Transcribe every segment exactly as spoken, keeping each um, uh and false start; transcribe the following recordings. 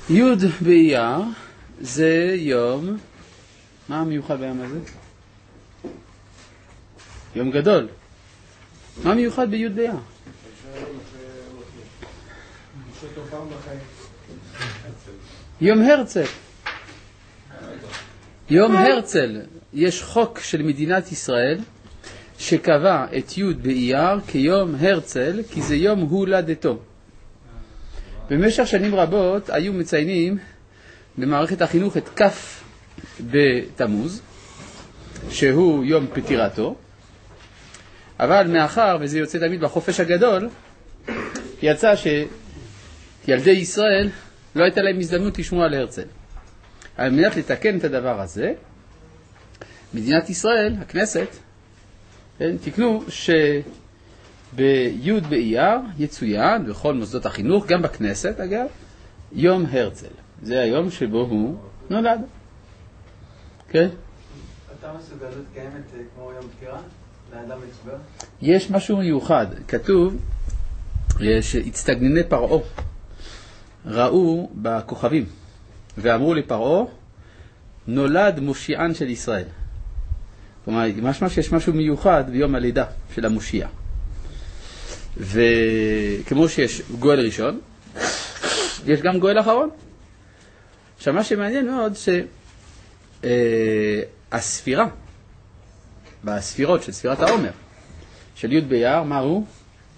י' באייר זה יום, מה המיוחד ביום הזה? יום גדול. מה מיוחד בי' באייר? יום הרצל. יום הרצל. יש חוק של מדינת ישראל שקבע את י' באייר כיום הרצל, כי זה יום הולדתו. במשך שנים רבות היו מציינים במערכת החינוך את כ' בתמוז, שהוא יום פטירתו, אבל מאחר וזה יוצא תמיד בחופש הגדול, יצא שילדי ישראל לא הייתה להם הזדמנות לשמוע על הרצל. על מנת לתקן את הדבר הזה, מדינת ישראל, הכנסת, תקנו שבי' באייר יצוין בכל מוסדות החינוך, גם בכנסת אגב, יום הרצל. זה היום שבו הוא נולד. כן? אותה מסוגלות קיימת כמו יום פטירה? לאדם מצבר? יש משהו מיוחד. כתוב שהצטגנני פרעה ראו בכוכבים ואמרו לפרעה, נולד מושיען של ישראל. כלומר, משמע שיש משהו מיוחד ביום הלידה של המושיע. וכמו שיש גואל ראשון, יש גם גואל אחרון. עכשיו, מה שמעניין מאוד שהספירה, בספירות של ספירת העומר, של י' באייר, מה הוא?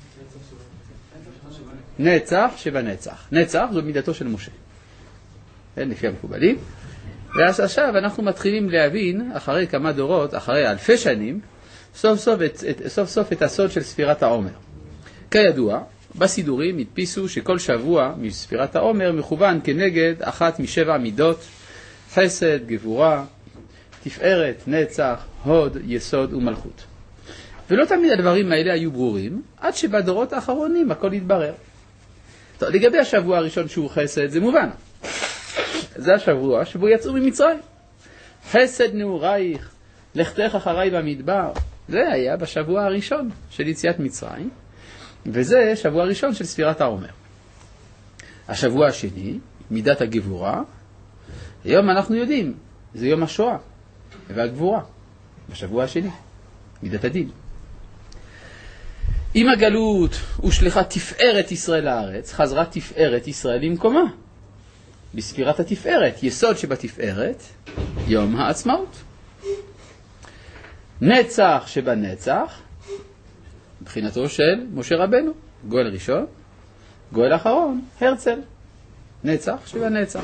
נצח שבנצח. נצח זו מידתו של משה. לפי המקובלים. ואז עכשיו אנחנו מתחילים להבין, אחרי כמה דורות, אחרי אלפי שנים, סוף סוף את, את, סוף סוף את הסוד של ספירת העומר. כידוע, בסידורים הדפיסו שכל שבוע מספירת העומר מכוון כנגד אחת משבע מידות, חסד, גבורה, תפארת, נצח, הוד, יסוד ומלכות. ולא תמיד הדברים האלה היו ברורים, עד שבדורות האחרונים הכל התברר. טוב, לגבי השבוע הראשון שהוא חסד, זה מובן. זה השבוע שבו יצאו ממצרים. חסד נעורייך, לכתך אחריי במדבר. זה היה בשבוע הראשון של יציאת מצרים, וזה שבוע הראשון של ספירת העומר. השבוע השני, מידת הגבורה, היום אנחנו יודעים, זה יום השואה והגבורה. בשבוע השני, מידת הדין. עם הגלות ושליחה תפארת ישראל לארץ, חזרה תפארת ישראל למקומה. בספירת התפארת, יסוד שבתפארת, יום העצמאות. נצח שבנצח, מבחינתו של משה רבנו, גואל ראשון, גואל אחרון, הרצל. נצח שבנצח.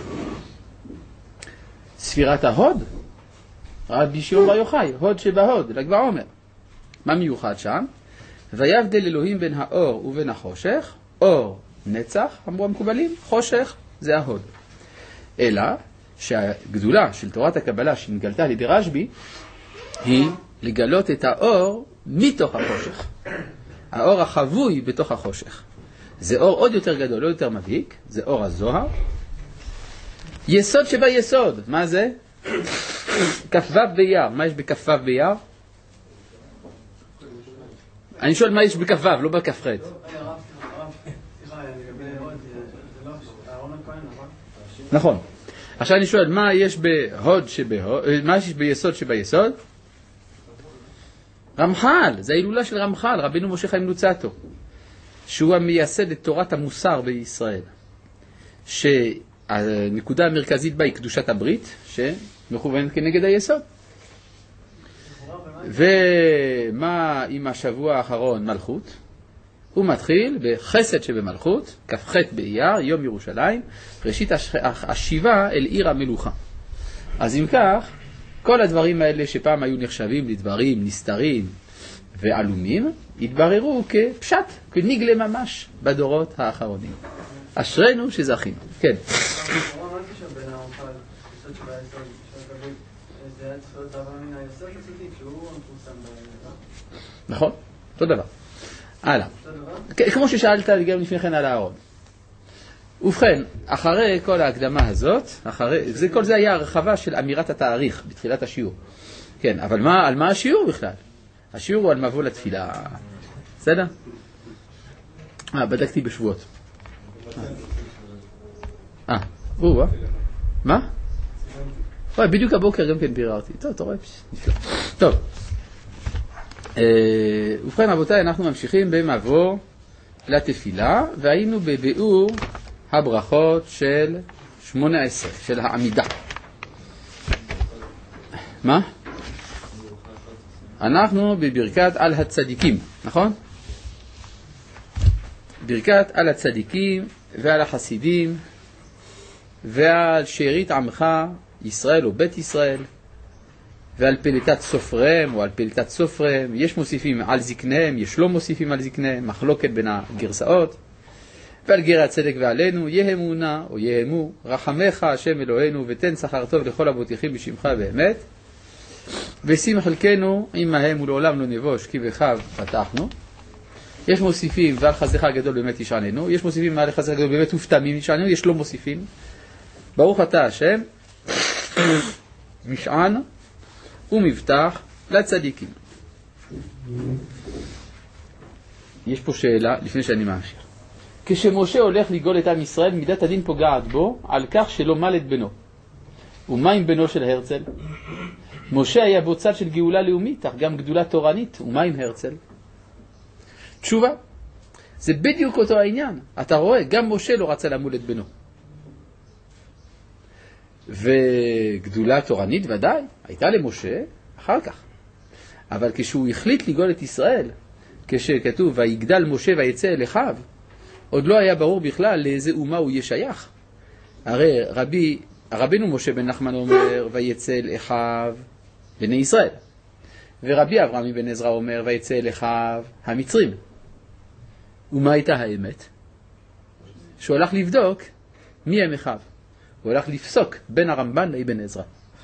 ספירת ההוד, רבי שמעון בר יוחאי, הוד שבהוד, ל"ג בעומר. מה מיוחד שם? ויבדל אלוהים בין האור ובין החושך, אור נצח, אמרו המקובלים, חושך זה ההוד. אלא שהגדולה של תורת הקבלה שנגלתה על ידי רשב"י היא לגלות את האור מתוך החושך. האור החבוי בתוך החושך. זה אור עוד יותר גדול, לא יותר מבהיק, זה אור הזוהר. יסוד שבה יסוד, מה זה? כ"ו באייר, מה יש בכ"ו באייר? אני שואל מה יש בכ"ו, לא בכ"ח. נכון. עכשיו אני שואל, מה יש בהוד שבהוד, מה יש ביסוד שביסוד? רמח"ל, זה ההילולה של רמח"ל, רבינו משה חיים לוצאטו, שהוא המייסד את תורת המוסר בישראל, שהנקודה המרכזית בה היא קדושת הברית, שמכוונת כנגד היסוד. ומה עם השבוע האחרון? מלכות. הוא מתחיל בחסד שבמלכות, כ"ח באייר, יום ירושלים, ראשית השיבה אל עיר המלוכה. אז אם כך, כל הדברים האלה שפעם היו נחשבים לדברים נסתרים ועלומים, התבררו כפשט, כנגלה ממש בדורות האחרונים. אשרנו שזכינו. כן. נכון, אותו דבר. הלאה. כמו ששאלת גם לפני כן על הארון. ובכן, אחרי כל ההקדמה הזאת, אחרי, זה, כל זה היה הרחבה של אמירת התאריך בתחילת השיעור. כן, אבל מה, על מה השיעור בכלל? השיעור הוא על מבוא לתפילה. בסדר? אה, בדקתי בשבועות. אה, או, מה? וואי, בדיוק הבוקר גם כן ביררתי. טוב, אתה רואה? נפלא. טוב. ובכן רבותיי, אנחנו ממשיכים במבוא לתפילה, והיינו בביאור הברכות של שמונה עשרה, של העמידה. מה? אנחנו בברכת על הצדיקים, נכון? ברכת על הצדיקים ועל החסידים ועל שארית עמך ישראל או בית ישראל ועל פליטת סופריהם או על פליטת סופריהם. יש מוסיפים על זקניהם, יש לא מוסיפים על זקניהם, מחלוקת בין הגרסאות. ועל גר הצדק ועלינו יהמונה או יהמו רחמך השם אלוהינו ותן שכר טוב לכל הבוטחים בשמך באמת ושים חלקנו עמהם ולעולם לא נבוש כי בחב פתחנו. יש מוסיפים ועל חסדך הגדול באמת ישעננו, יש מוסיפים ועל חסדך הגדול באמת ופתמים ישעננו, יש לא מוסיפים. ברוך אתה השם משען ומבטח לצדיקים. יש פה שאלה לפני שאני ממשיך. כשמשה הולך לגאול את עם ישראל, מידת הדין פוגעת בו על כך שלא מל את בנו. ומה עם בנו של הרצל? משה היה בו צד של גאולה לאומית, אך גם גדולה תורנית. ומה עם הרצל? תשובה, זה בדיוק אותו העניין. אתה רואה, גם משה לא רצה למול את בנו. וגדולה תורנית ודאי, הייתה למשה אחר כך. אבל כשהוא החליט לגאול את ישראל, כשכתוב, ויגדל משה ויצא אל אחיו, עוד לא היה ברור בכלל לאיזה אומה הוא ישייך. הרי רבי, רבינו משה בן נחמן אומר, ויצא אל אחיו בני ישראל. ורבי אברהם בן עזרא אומר, ויצא אל אחיו המצרים. ומה הייתה האמת? שהוא הלך לבדוק מי הם אחיו. הוא הלך לפסוק בין הרמב"ן לאבן עזרא.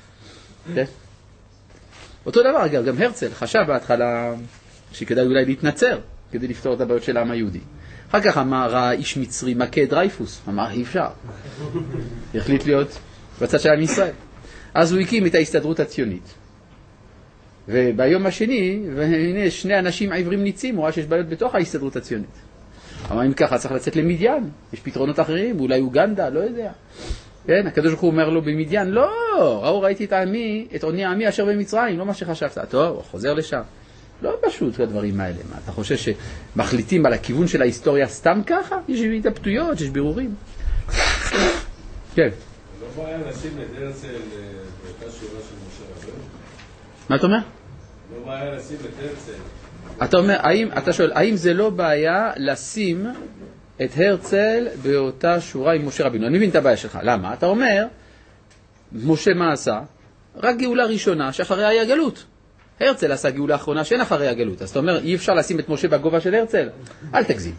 אותו דבר, אגב, גם הרצל חשב בהתחלה שכדאי אולי להתנצר כדי לפתור את הבעיות של העם היהודי. אחר כך אמר האיש מצרי מכה דרייפוס, אמר אי אפשר. החליט להיות בצד של עם ישראל. אז הוא הקים את ההסתדרות הציונית. וביום השני, והנה שני אנשים עברים ניצים, הוא ראה שיש בעיות בתוך ההסתדרות הציונית. אמר אם ככה צריך לצאת למדיין, יש פתרונות אחרים, אולי אוגנדה, לא יודע. כן, הקדוש ברוך הוא אומר לו במדיין, לא, ראו ראיתי את העמי, את עוני העמי אשר במצרים, לא מה שחשבת. טוב, הוא חוזר לשם. לא פשוט הדברים האלה. מה, אתה חושב שמחליטים על הכיוון של ההיסטוריה סתם ככה? יש התלבטויות, יש בירורים. כן. לא בעיה לשים את הרצל באותה שורה של משה רבנו? מה אתה אומר? לא בעיה לשים את הרצל. אתה אומר, האם, אתה שואל, האם זה לא בעיה לשים את הרצל באותה שורה עם משה רבינו? אני מבין את הבעיה שלך. למה? אתה אומר, משה מה עשה? רק גאולה ראשונה שאחריה היה גלות. הרצל עשה גאולה האחרונה שאין אחרי הגלות. אז אתה אומר, אי אפשר לשים את משה בגובה של הרצל? אל תגזים.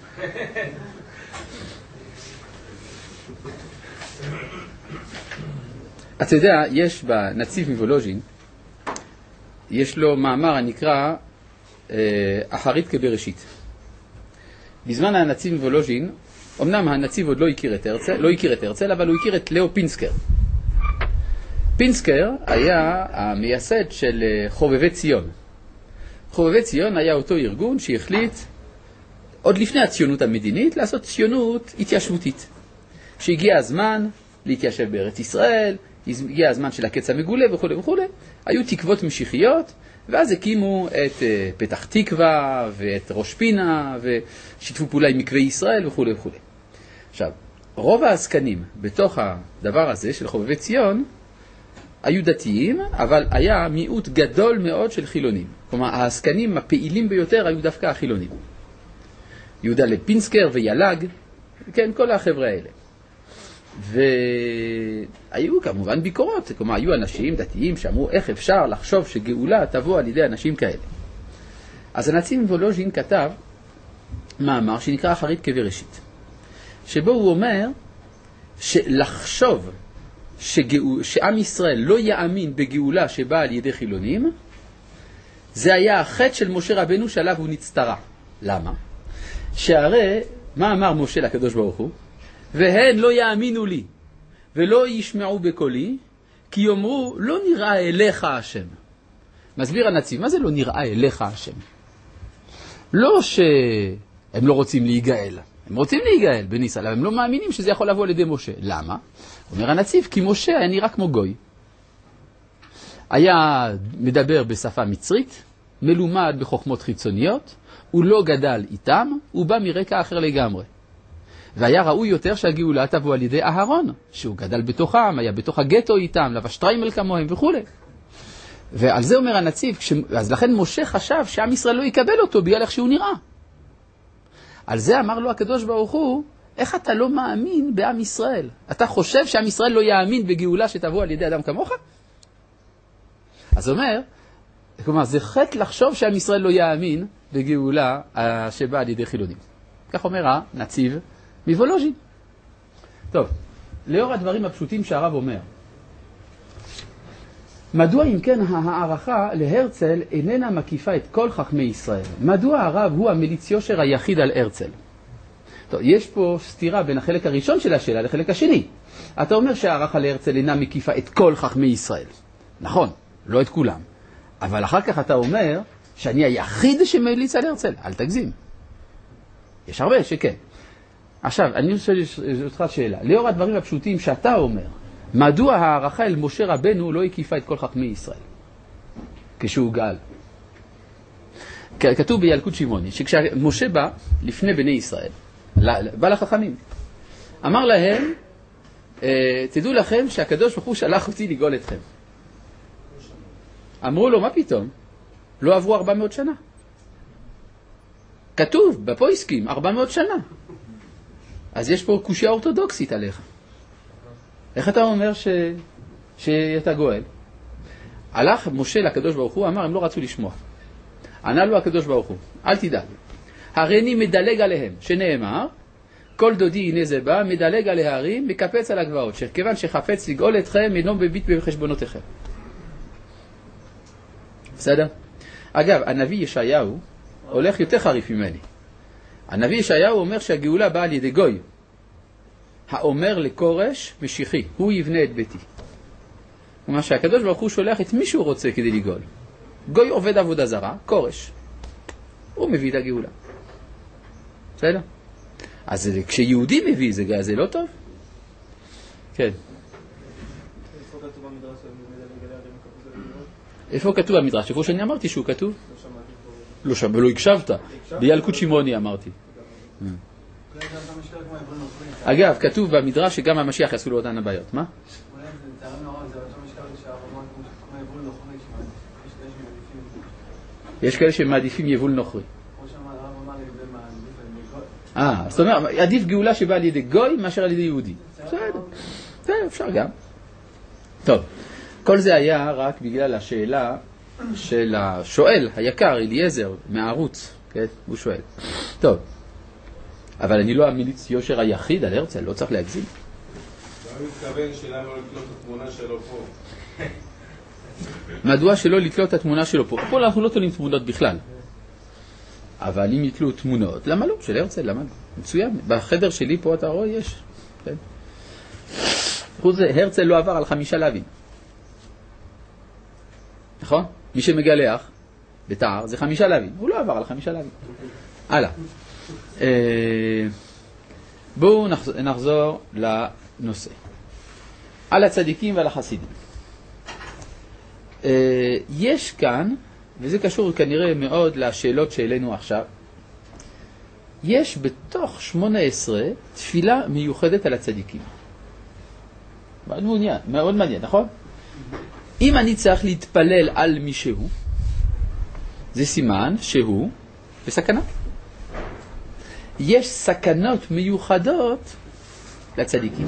אתה יודע, יש בנציב מוולוז'ין, יש לו מאמר הנקרא אה, אחרית כבראשית. בזמן הנציב מוולוז'ין, אמנם הנציב עוד לא הכיר את הרצל, לא הכיר את הרצל, אבל הוא הכיר את לאו פינסקר. פינסקר היה המייסד של חובבי ציון. חובבי ציון היה אותו ארגון שהחליט, עוד לפני הציונות המדינית, לעשות ציונות התיישבותית. שהגיע הזמן להתיישב בארץ ישראל, הגיע הזמן של הקץ המגולה וכו' וכו'. היו תקוות משיחיות, ואז הקימו את פתח תקווה ואת ראש פינה, ושיתפו פעולה עם מקווי ישראל וכו' וכו'. עכשיו, רוב העסקנים בתוך הדבר הזה של חובבי ציון, היו דתיים, אבל היה מיעוט גדול מאוד של חילונים. כלומר, העסקנים הפעילים ביותר היו דווקא החילונים. יהודה לפינסקר וילג, כן, כל החבר'ה האלה. והיו כמובן ביקורות, כלומר, היו אנשים דתיים שאמרו איך אפשר לחשוב שגאולה תבוא על ידי אנשים כאלה. אז הנציב מוולוז'ין כתב מאמר שנקרא אחרית כבראשית, שבו הוא אומר שלחשוב שגאו, שעם ישראל לא יאמין בגאולה שבאה על ידי חילונים, זה היה החטא של משה רבנו שעליו הוא נצטרה. למה? שהרי, מה אמר משה לקדוש ברוך הוא? והן לא יאמינו לי ולא ישמעו בקולי, כי יאמרו לא נראה אליך השם. מסביר הנציב, מה זה לא נראה אליך השם? לא שהם לא רוצים להיגאל, הם רוצים להיגאל בניסן, אבל הם לא מאמינים שזה יכול לבוא על ידי משה. למה? אומר הנציב, כי משה היה נראה כמו גוי. היה מדבר בשפה מצרית, מלומד בחוכמות חיצוניות, הוא לא גדל איתם, הוא בא מרקע אחר לגמרי. והיה ראוי יותר שהגאולה תבוא על ידי אהרון, שהוא גדל בתוכם, היה בתוך הגטו איתם, לבש טריימל כמוהם וכו'. ועל זה אומר הנציב, כש... אז לכן משה חשב שעם ישראל לא יקבל אותו בגלל איך שהוא נראה. על זה אמר לו הקדוש ברוך הוא, איך אתה לא מאמין בעם ישראל? אתה חושב שעם ישראל לא יאמין בגאולה שתבוא על ידי אדם כמוך? אז אומר, כלומר, זה חטא לחשוב שעם ישראל לא יאמין בגאולה שבאה על ידי חילונים. כך אומר הנציב מוולוז'ין. טוב, לאור הדברים הפשוטים שהרב אומר, מדוע אם כן הערכה להרצל איננה מקיפה את כל חכמי ישראל? מדוע הרב הוא המליץ יושר היחיד על הרצל? טוב, יש פה סתירה בין החלק הראשון של השאלה לחלק השני. אתה אומר שהערכה להרצל אינה מקיפה את כל חכמי ישראל. נכון, לא את כולם. אבל אחר כך אתה אומר שאני היחיד שמליץ על הרצל. אל תגזים. יש הרבה שכן. עכשיו, אני רוצה לשאול אותך שאלה. לאור הדברים הפשוטים שאתה אומר, מדוע הערכה אל משה רבנו לא הקיפה את כל חכמי ישראל? כשהוא גאל. כתוב בילקוט שמעוני, שכשמשה בא לפני בני ישראל, בא לחכמים, אמר להם, תדעו לכם שהקדוש ברוך הוא שלח אותי לגאול אתכם. אמרו לו, מה פתאום? לא עברו ארבע מאות שנה. כתוב בפויסקים, ארבע מאות שנה. אז יש פה קושיה אורתודוקסית עליך. איך אתה אומר ש... שאתה גואל? הלך משה לקדוש ברוך הוא, אמר, הם לא רצו לשמוע. ענה לו הקדוש ברוך הוא, אל תדאג. הריני מדלג עליהם, שנאמר, כל דודי הנה זה בא, מדלג על ההרים, מקפץ על הגבעות, שכיוון שחפץ לגאול אתכם, אינו מביט בחשבונותיכם. בסדר? אגב, הנביא ישעיהו הולך יותר חריף ממני. הנביא ישעיהו אומר שהגאולה באה על ידי גוי. האומר לקורש משיחי, הוא יבנה את ביתי. כלומר שהקדוש ברוך הוא שולח את מי שהוא רוצה כדי לגאול. גוי עובד עבודה זרה, קורש. הוא מביא את הגאולה. בסדר? אז כשיהודי מביא זה, זה לא טוב? כן. איפה כתוב במדרש? איפה שאני אמרתי שהוא כתוב? לא שמעתי. לא הקשבת. בילקוט שמעוני אמרתי. אגב, כתוב במדרש שגם המשיח יעשו לו אותן הבעיות. מה? יש כאלה שמעדיפים יבול נוכרי. אה, זאת אומרת, עדיף גאולה שבאה על ידי גוי מאשר על ידי יהודי. בסדר, אפשר גם. טוב, כל זה היה רק בגלל השאלה של השואל היקר, אליעזר, מהערוץ. כן, הוא שואל. טוב. אבל אני לא המליץ יושר היחיד על הרצל, לא צריך להגזים. אני מתכוון שלא לקלוט את התמונה שלו פה. מדוע שלא לקלוט את התמונה שלו פה? פה אנחנו לא תולים תמונות בכלל. אבל אם יתלו תמונות, למה לא? של הרצל, למה? מצוין. בחדר שלי פה אתה רואה, יש. כן. חוץ זה, הרצל לא עבר על חמישה לווים. נכון? מי שמגלח בתער זה חמישה לווים. הוא לא עבר על חמישה לווים. הלאה. בואו נחזור לנושא. על הצדיקים ועל החסידים. יש כאן, וזה קשור כנראה מאוד לשאלות שאלינו עכשיו, יש בתוך שמונה עשרה תפילה מיוחדת על הצדיקים. מאוד מעניין, מאוד מעניין, נכון? אם אני צריך להתפלל על מישהו, זה סימן שהוא בסכנה. יש סכנות מיוחדות לצדיקים.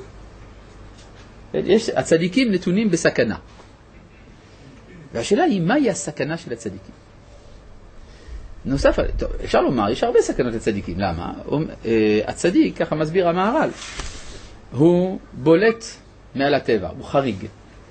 יש, הצדיקים נתונים בסכנה. והשאלה היא, מהי הסכנה של הצדיקים? נוסף, טוב, אפשר לומר, יש הרבה סכנות לצדיקים. למה? הצדיק, ככה מסביר המהר"ל, הוא בולט מעל הטבע, הוא חריג.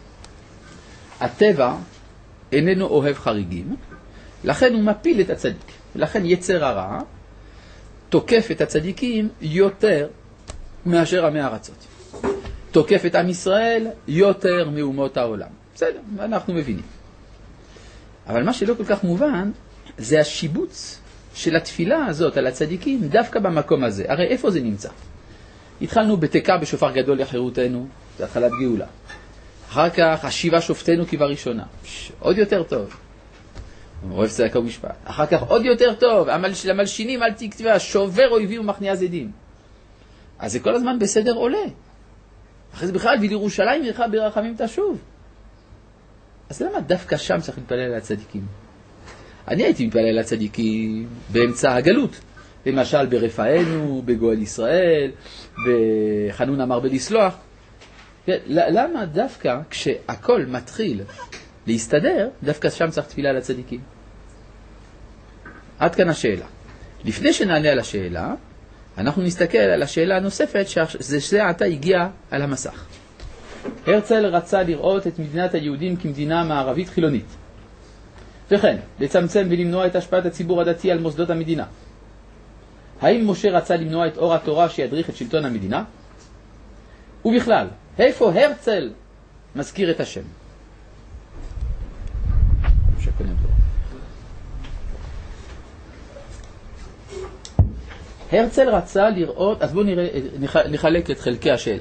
הטבע איננו אוהב חריגים, לכן הוא מפיל את הצדיק. לכן יצר הרע תוקף את הצדיקים יותר מאשר עמי ארצות. תוקף את עם ישראל יותר מאומות העולם. בסדר, אנחנו מבינים. אבל מה שלא כל כך מובן, זה השיבוץ של התפילה הזאת על הצדיקים דווקא במקום הזה. הרי איפה זה נמצא? התחלנו בתקע בשופר גדול לחירותנו, זה התחלת גאולה. אחר כך השיבה שופטנו כבראשונה, עוד יותר טוב. אוהב צדקה ומשפט. אחר כך עוד יותר טוב, המלשינים אל תקטבה, שובר אויבים ומכניע זדים. אז זה כל הזמן בסדר עולה. אחרי זה בכלל, ולירושלים עירך ברחמים תשוב. אז למה דווקא שם צריך להתפלל על הצדיקים? אני הייתי מתפלל על הצדיקים באמצע הגלות. למשל ברפאנו, בגואל ישראל, בחנון אמר בלסלוח. למה דווקא כשהכל מתחיל להסתדר, דווקא שם צריך תפילה על הצדיקים? עד כאן השאלה. לפני שנענה על השאלה, אנחנו נסתכל על השאלה הנוספת, שזה עתה הגיע על המסך. הרצל רצה לראות את מדינת היהודים כמדינה מערבית חילונית. וכן, לצמצם ולמנוע את השפעת הציבור הדתי על מוסדות המדינה. האם משה רצה למנוע את אור התורה שידריך את שלטון המדינה? ובכלל, איפה הרצל מזכיר את השם? הרצל רצה לראות, אז בואו נראה, נחלק את חלקי השאלה.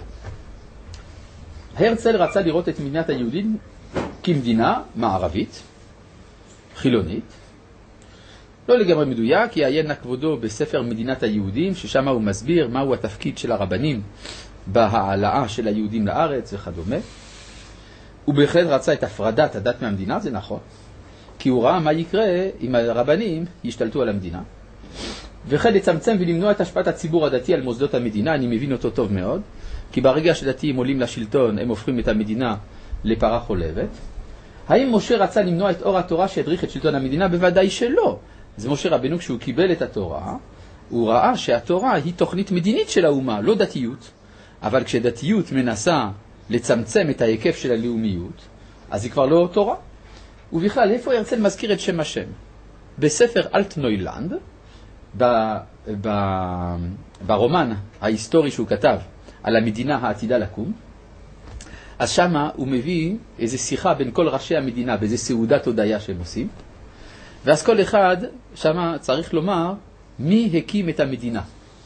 הרצל רצה לראות את מדינת היהודים כמדינה מערבית, חילונית. לא לגמרי מדויק, יעיין כבודו בספר מדינת היהודים, ששם הוא מסביר מהו התפקיד של הרבנים בהעלאה של היהודים לארץ וכדומה. הוא בהחלט רצה את הפרדת הדת מהמדינה, זה נכון, כי הוא ראה מה יקרה אם הרבנים ישתלטו על המדינה. וכן לצמצם ולמנוע את השפעת הציבור הדתי על מוסדות המדינה, אני מבין אותו טוב מאוד, כי ברגע שדתיים עולים לשלטון הם הופכים את המדינה לפרה חולבת. האם משה רצה למנוע את אור התורה שידריך את שלטון המדינה? בוודאי שלא. זה משה רבנו, כשהוא קיבל את התורה, הוא ראה שהתורה היא תוכנית מדינית של האומה, לא דתיות. אבל כשדתיות מנסה לצמצם את ההיקף של הלאומיות, אז היא כבר לא תורה. ובכלל, איפה הרצל מזכיר את שם השם? בספר אלטנוילנד, ב, ב, ברומן ההיסטורי שהוא כתב על המדינה העתידה לקום, אז שמה הוא מביא איזו שיחה בין כל ראשי המדינה, באיזו סעודת הודיה שהם עושים, ואז כל אחד שמה צריך לומר מי הקים את המדינה.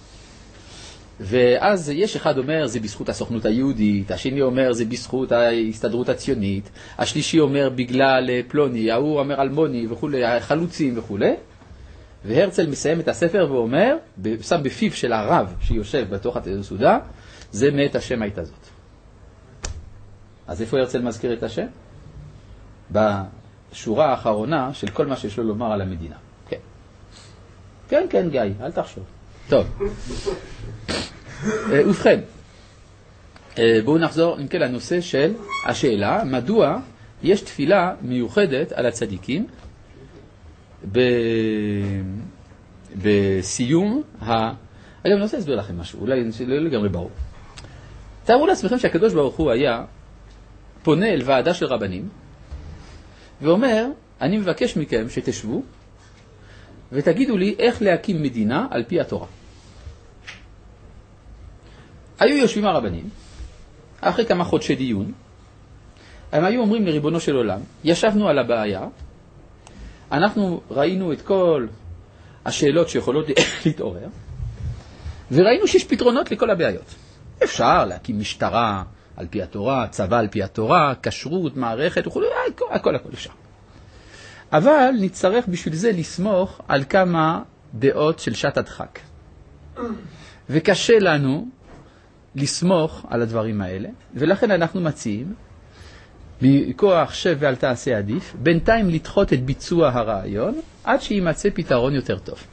ואז יש אחד אומר זה בזכות הסוכנות היהודית, השני אומר זה בזכות ההסתדרות הציונית, השלישי אומר בגלל פלוני, ההוא אומר אלמוני וכו', החלוצים וכו'. והרצל מסיים את הספר ואומר, שם בפיו של הרב שיושב בתוך הסעודה, זה מאת השם הייתה זאת. אז איפה הרצל מזכיר את השם? בשורה האחרונה של כל מה שיש לו לומר על המדינה. כן. כן, כן, גיא, אל תחשוב. טוב. ובכן, בואו נחזור אם כן לנושא של השאלה, מדוע יש תפילה מיוחדת על הצדיקים ב... בסיום ה... אגב, אני רוצה להסביר לכם משהו, אולי לא לגמרי ברור. תארו לעצמכם שהקדוש ברוך הוא היה פונה אל ועדה של רבנים ואומר, אני מבקש מכם שתשבו ותגידו לי איך להקים מדינה על פי התורה. היו יושבים הרבנים, אחרי כמה חודשי דיון, הם היו אומרים לריבונו של עולם, ישבנו על הבעיה, אנחנו ראינו את כל השאלות שיכולות להתעורר, וראינו שיש פתרונות לכל הבעיות. אפשר להקים משטרה על פי התורה, צבא על פי התורה, כשרות, מערכת, וכו', הכל, הכל, הכל אפשר. אבל נצטרך בשביל זה לסמוך על כמה דעות של שעת הדחק. וקשה לנו לסמוך על הדברים האלה, ולכן אנחנו מציעים, מכוח שב ואל תעשה עדיף, בינתיים לדחות את ביצוע הרעיון, עד שימצא פתרון יותר טוב.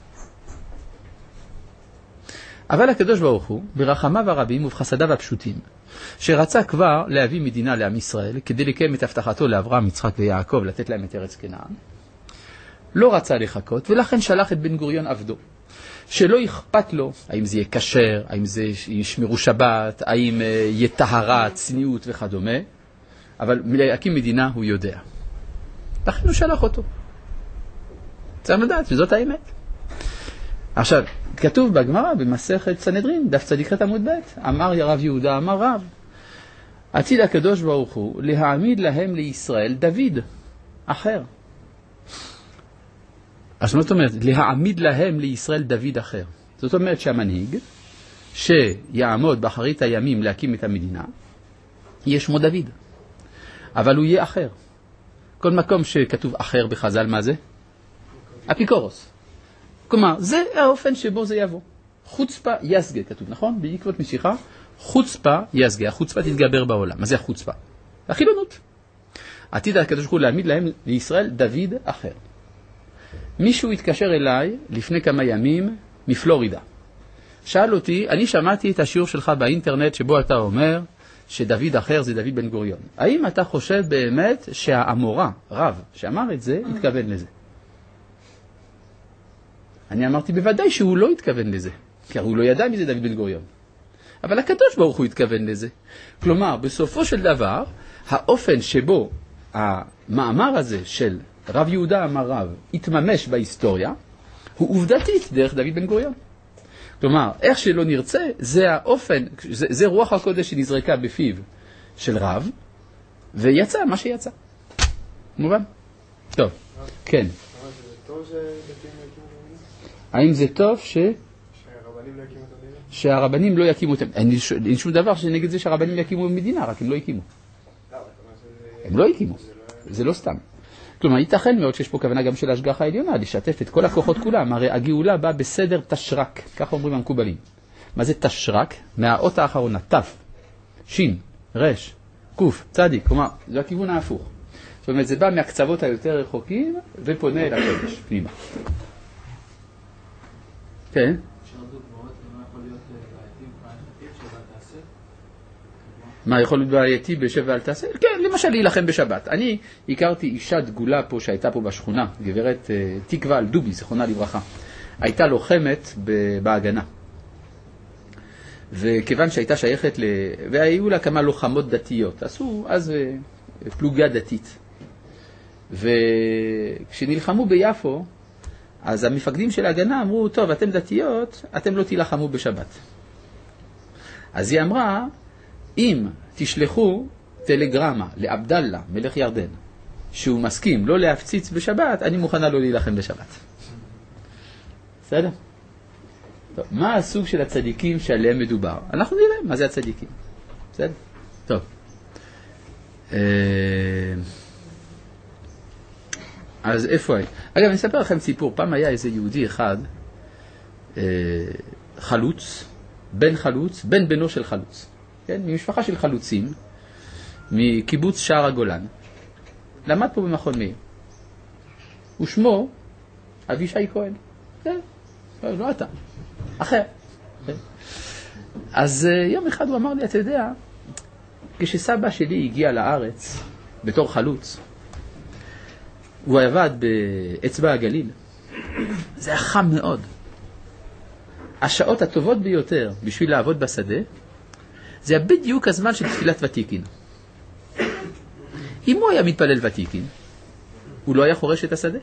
אבל הקדוש ברוך הוא, ברחמיו הרבים ובחסדיו הפשוטים, שרצה כבר להביא מדינה לעם ישראל, כדי לקיים את הבטחתו לאברהם, יצחק ויעקב, לתת להם את ארץ כנען, לא רצה לחכות, ולכן שלח את בן גוריון עבדו, שלא אכפת לו האם זה יהיה כשר, האם זה ישמרו שבת, האם יהיה טהרה, צניעות וכדומה, אבל להקים מדינה הוא יודע. לכן הוא שלח אותו. צריך לדעת, וזאת האמת. עכשיו, כתוב בגמרא, במסכת סנהדרין, דף צדיק ח' עמוד ב', אמר רב יהודה, אמר רב, עתיד הקדוש ברוך הוא להעמיד להם לישראל דוד אחר. אז זאת אומרת, להעמיד להם לישראל דוד אחר. זאת אומרת שהמנהיג שיעמוד באחרית הימים להקים את המדינה, יהיה שמו דוד. אבל הוא יהיה אחר. כל מקום שכתוב אחר בחז"ל, מה זה? אפיקורוס. כלומר, זה האופן שבו זה יבוא. חוצפה יסגה כתוב, נכון? בעקבות משיחה, חוצפה יסגה. החוצפה תתגבר בעולם. מה זה החוצפה? החילונות. עתיד הקדוש ברוך הוא להעמיד להם לישראל דוד אחר. מישהו התקשר אליי לפני כמה ימים מפלורידה. שאל אותי, אני שמעתי את השיעור שלך באינטרנט שבו אתה אומר שדוד אחר זה דוד בן גוריון. האם אתה חושב באמת שהאמורה, רב, שאמר את זה, התכוון לזה? אני אמרתי, בוודאי שהוא לא התכוון לזה, כי הוא לא ידע מזה דוד בן גוריון. אבל הקדוש ברוך הוא התכוון לזה. כלומר, בסופו של דבר, האופן שבו המאמר הזה של רב יהודה אמר רב התממש בהיסטוריה, הוא עובדתית דרך דוד בן גוריון. כלומר, איך שלא נרצה, זה האופן, זה, זה רוח הקודש שנזרקה בפיו של רב, ויצא מה שיצא. מובן? טוב, כן. האם זה טוב ש... שהרבנים לא יקימו אותם? אין שום דבר שנגד זה שהרבנים יקימו מדינה, רק הם לא יקימו. הם לא יקימו, זה לא סתם. כלומר, ייתכן מאוד שיש פה כוונה גם של השגחה העליונה, לשתף את כל הכוחות כולם. הרי הגאולה באה בסדר תשרק, כך אומרים המקובלים. מה זה תשרק? מהאות האחרונה, תף, שין, רש, קוף, צדיק. כלומר, זה הכיוון ההפוך. זאת אומרת, זה בא מהקצוות היותר רחוקים ופונה אל הקודש, פנימה. כן? מה יכול להיות בעייתי בשב ואל תעשה? כן, למשל להילחם בשבת. אני הכרתי אישה דגולה פה שהייתה פה בשכונה, גברת תקווה אלדובי, זכרונה לברכה. הייתה לוחמת בהגנה. וכיוון שהייתה שייכת ל... והיו לה כמה לוחמות דתיות. עשו אז פלוגה דתית. וכשנלחמו ביפו, אז המפקדים של ההגנה אמרו, טוב, אתם דתיות, אתם לא תילחמו בשבת. אז היא אמרה, אם תשלחו טלגרמה לעבדאללה, מלך ירדן, שהוא מסכים לא להפציץ בשבת, אני מוכנה לא להילחם בשבת. בסדר? טוב, מה הסוג של הצדיקים שעליהם מדובר? אנחנו נראה מה זה הצדיקים. בסדר? טוב. אז איפה היה? אגב, אני אספר לכם סיפור. פעם היה איזה יהודי אחד, חלוץ, בן חלוץ, בן בנו של חלוץ. כן? ממשפחה של חלוצים, מקיבוץ שער הגולן. למד פה במכון מאיר. ושמו אבישי כהן. כן? לא אתה. אחר. כן? אז יום אחד הוא אמר לי, אתה יודע, כשסבא שלי הגיע לארץ בתור חלוץ, הוא עבד באצבע הגליל. זה היה חם מאוד. השעות הטובות ביותר בשביל לעבוד בשדה, זה היה בדיוק הזמן של תפילת ותיקין. אם הוא היה מתפלל ותיקין, הוא לא היה חורש את השדה.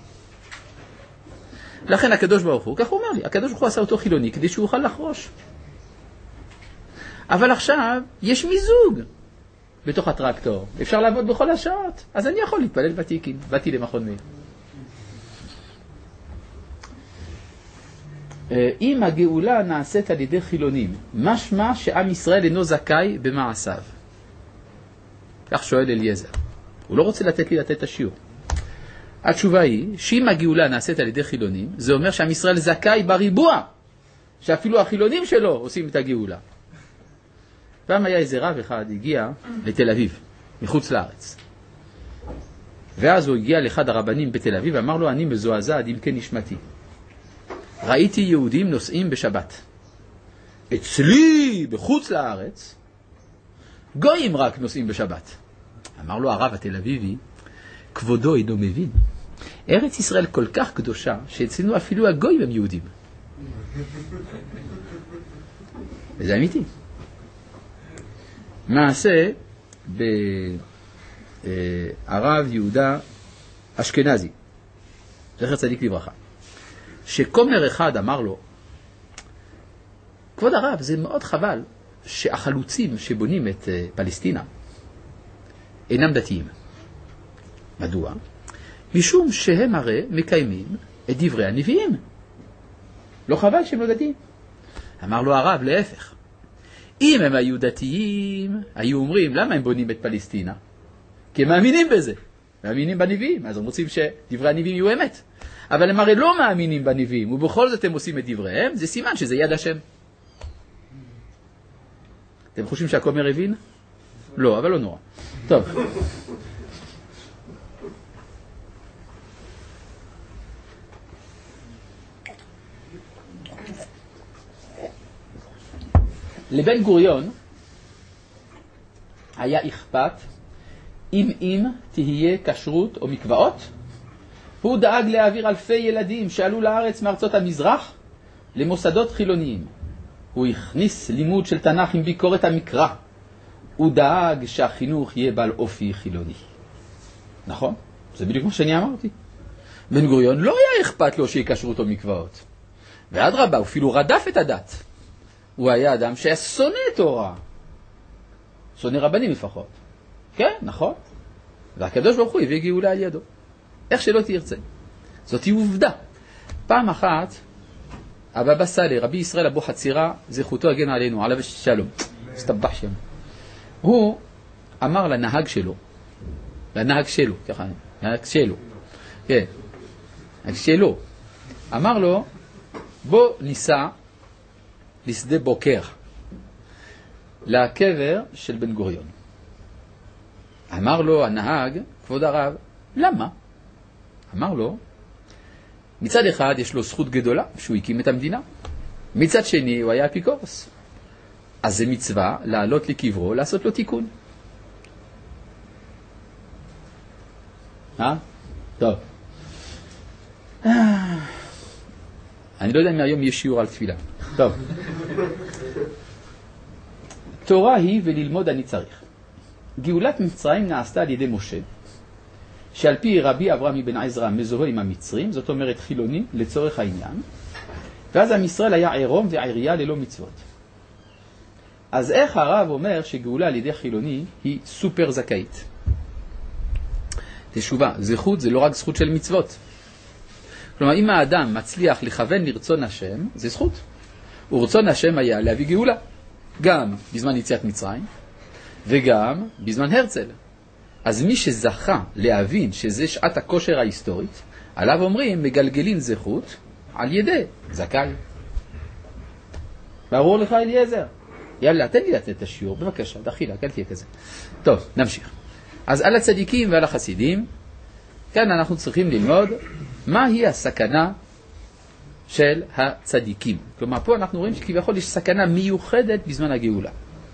לכן הקדוש ברוך הוא, כך הוא אומר לי, הקדוש ברוך הוא עשה אותו חילוני כדי שהוא יוכל לחרוש. אבל עכשיו יש מיזוג בתוך הטרקטור. אפשר לעבוד בכל השעות. אז אני יכול להתפלל ותיקין. באתי למכון מאיר. אם הגאולה נעשית על ידי חילונים, משמע שעם ישראל אינו זכאי במעשיו. כך שואל אליעזר. הוא לא רוצה לתת לי לתת את השיעור. התשובה היא, שאם הגאולה נעשית על ידי חילונים, זה אומר שעם ישראל זכאי בריבוע, שאפילו החילונים שלו עושים את הגאולה. פעם היה איזה רב אחד, הגיע לתל אביב, מחוץ לארץ. ואז הוא הגיע לאחד הרבנים בתל אביב, ואמר לו, אני מזועזע עד עמקי נשמתי. ראיתי יהודים נוסעים בשבת. אצלי, בחוץ לארץ, גויים רק נוסעים בשבת. אמר לו הרב התל אביבי, כבודו אינו מבין. ארץ ישראל כל כך קדושה, שאצלנו אפילו הגויים הם יהודים. וזה אמיתי. מעשה בערב יהודה אשכנזי, זכר צדיק לברכה, שכומר אחד אמר לו, כבוד הרב, זה מאוד חבל שהחלוצים שבונים את פלסטינה אינם דתיים. מדוע? משום שהם הרי מקיימים את דברי הנביאים. לא חבל שהם לא דתיים. אמר לו הרב, להפך. אם הם היו דתיים, היו אומרים, למה הם בונים את פלסטינה? כי הם מאמינים בזה. מאמינים בנביאים, אז הם רוצים שדברי הנביאים יהיו אמת. אבל הם הרי לא מאמינים בנביאים, ובכל זאת הם עושים את דבריהם, זה סימן שזה יד השם. אתם חושבים שהכומר הבין? לא, אבל לא נורא. טוב. לבן גוריון היה אכפת אם אם תהיה כשרות או מקוואות. הוא דאג להעביר אלפי ילדים שעלו לארץ מארצות המזרח למוסדות חילוניים. הוא הכניס לימוד של תנ"ך עם ביקורת המקרא. הוא דאג שהחינוך יהיה בעל אופי חילוני. נכון? זה בדיוק מה שאני אמרתי. בן גוריון לא היה אכפת לו שיהיה כשרות או מקוואות. ואדרבה, הוא אפילו רדף את הדת. הוא היה אדם שהיה שונא תורה. שונא רבנים לפחות. כן, נכון. והקדוש ברוך הוא הביא גאולה על ידו. איך שלא תרצה. זאת היא עובדה. פעם אחת, הבבא סאלי, רבי ישראל אבו חצירה, זכותו הגן עלינו, עליו שלום. הסתבח שם. הוא אמר לנהג שלו, לנהג שלו, ככה, לנהג שלו, כן, לנהג שלו, אמר לו, בוא ניסע לשדה בוקר, לקבר של בן גוריון. אמר לו הנהג, כבוד הרב, למה? אמר לו, מצד אחד יש לו זכות גדולה שהוא הקים את המדינה, מצד שני הוא היה אפיקורס. אז זה מצווה לעלות לקברו, לעשות לו תיקון. אה? טוב. אני לא יודע אם היום יש שיעור על תפילה. טוב. תורה היא וללמוד אני צריך. גאולת מצרים נעשתה על ידי משה, שעל פי רבי אברהם אבן עזרא מזוהה עם המצרים, זאת אומרת חילוני לצורך העניין, ואז עם ישראל היה עירום ועירייה ללא מצוות. אז איך הרב אומר שגאולה על ידי חילוני היא סופר זכאית? תשובה, זכות זה לא רק זכות של מצוות. כלומר, אם האדם מצליח לכוון לרצון השם, זה זכות. ורצון השם היה להביא גאולה. גם בזמן יציאת מצרים, וגם בזמן הרצל. אז מי שזכה להבין שזה שעת הכושר ההיסטורית, עליו אומרים, מגלגלים זכות על ידי זכאי. ברור לך אליעזר? יאללה, תן לי לתת את השיעור, בבקשה, דחילה, כאן תהיה כזה. טוב, נמשיך. אז על הצדיקים ועל החסידים, כאן אנחנו צריכים ללמוד מהי הסכנה של הצדיקים. כלומר, פה אנחנו רואים שכביכול יש סכנה מיוחדת בזמן הגאולה.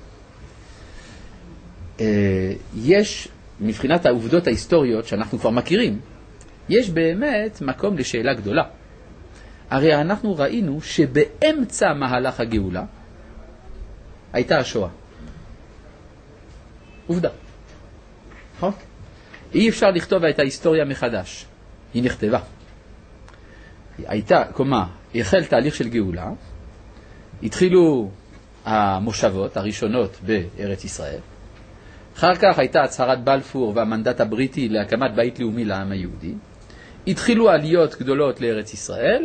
יש, מבחינת העובדות ההיסטוריות שאנחנו כבר מכירים, יש באמת מקום לשאלה גדולה. הרי אנחנו ראינו שבאמצע מהלך הגאולה הייתה השואה. עובדה. נכון? אי אפשר לכתוב את ההיסטוריה מחדש. היא נכתבה. הייתה, כלומר, החל תהליך של גאולה, התחילו המושבות הראשונות בארץ ישראל, אחר כך הייתה הצהרת בלפור והמנדט הבריטי להקמת בית לאומי לעם היהודי, התחילו עליות גדולות לארץ ישראל,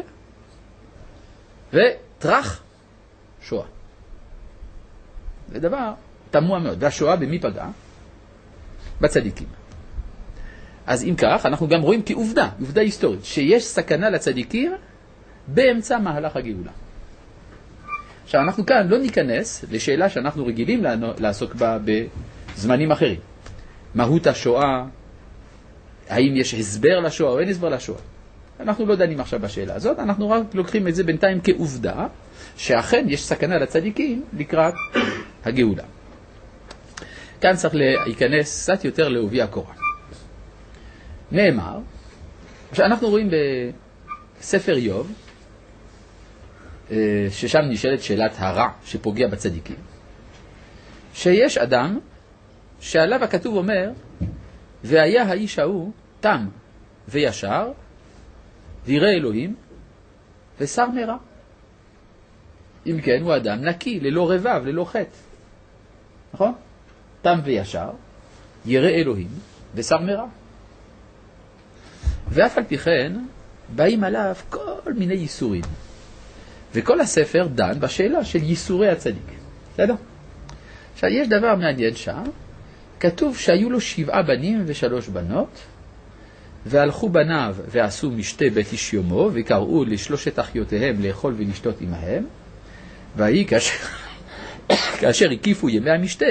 וטרח, שואה. זה דבר תמוה מאוד. והשואה במי פגעה? בצדיקים. אז אם כך, אנחנו גם רואים כעובדה, עובדה היסטורית, שיש סכנה לצדיקים באמצע מהלך הגאולה. עכשיו, אנחנו כאן לא ניכנס לשאלה שאנחנו רגילים לעסוק בה בזמנים אחרים. מהות השואה, האם יש הסבר לשואה או אין הסבר לשואה. אנחנו לא דנים עכשיו בשאלה הזאת, אנחנו רק לוקחים את זה בינתיים כעובדה, שאכן יש סכנה לצדיקים לקראת הגאולה. כאן צריך להיכנס קצת יותר לעובי הקורה. נאמר, שאנחנו רואים בספר איוב, ששם נשאלת שאלת הרע שפוגע בצדיקים, שיש אדם שעליו הכתוב אומר, והיה האיש ההוא תם וישר, וירא אלוהים, ושר מרע. אם כן, הוא אדם נקי, ללא רבב, ללא חטא. נכון? תם וישר, ירא אלוהים, ושר מרע. ואף על פי כן, באים עליו כל מיני ייסורים. וכל הספר דן בשאלה של ייסורי הצדיק. בסדר? עכשיו, יש דבר מעניין שם. כתוב שהיו לו שבעה בנים ושלוש בנות, והלכו בניו ועשו משתה בית איש יומו, וקראו לשלושת אחיותיהם לאכול ולשתות עמהם, והיא כאשר, כאשר הקיפו ימי המשתה,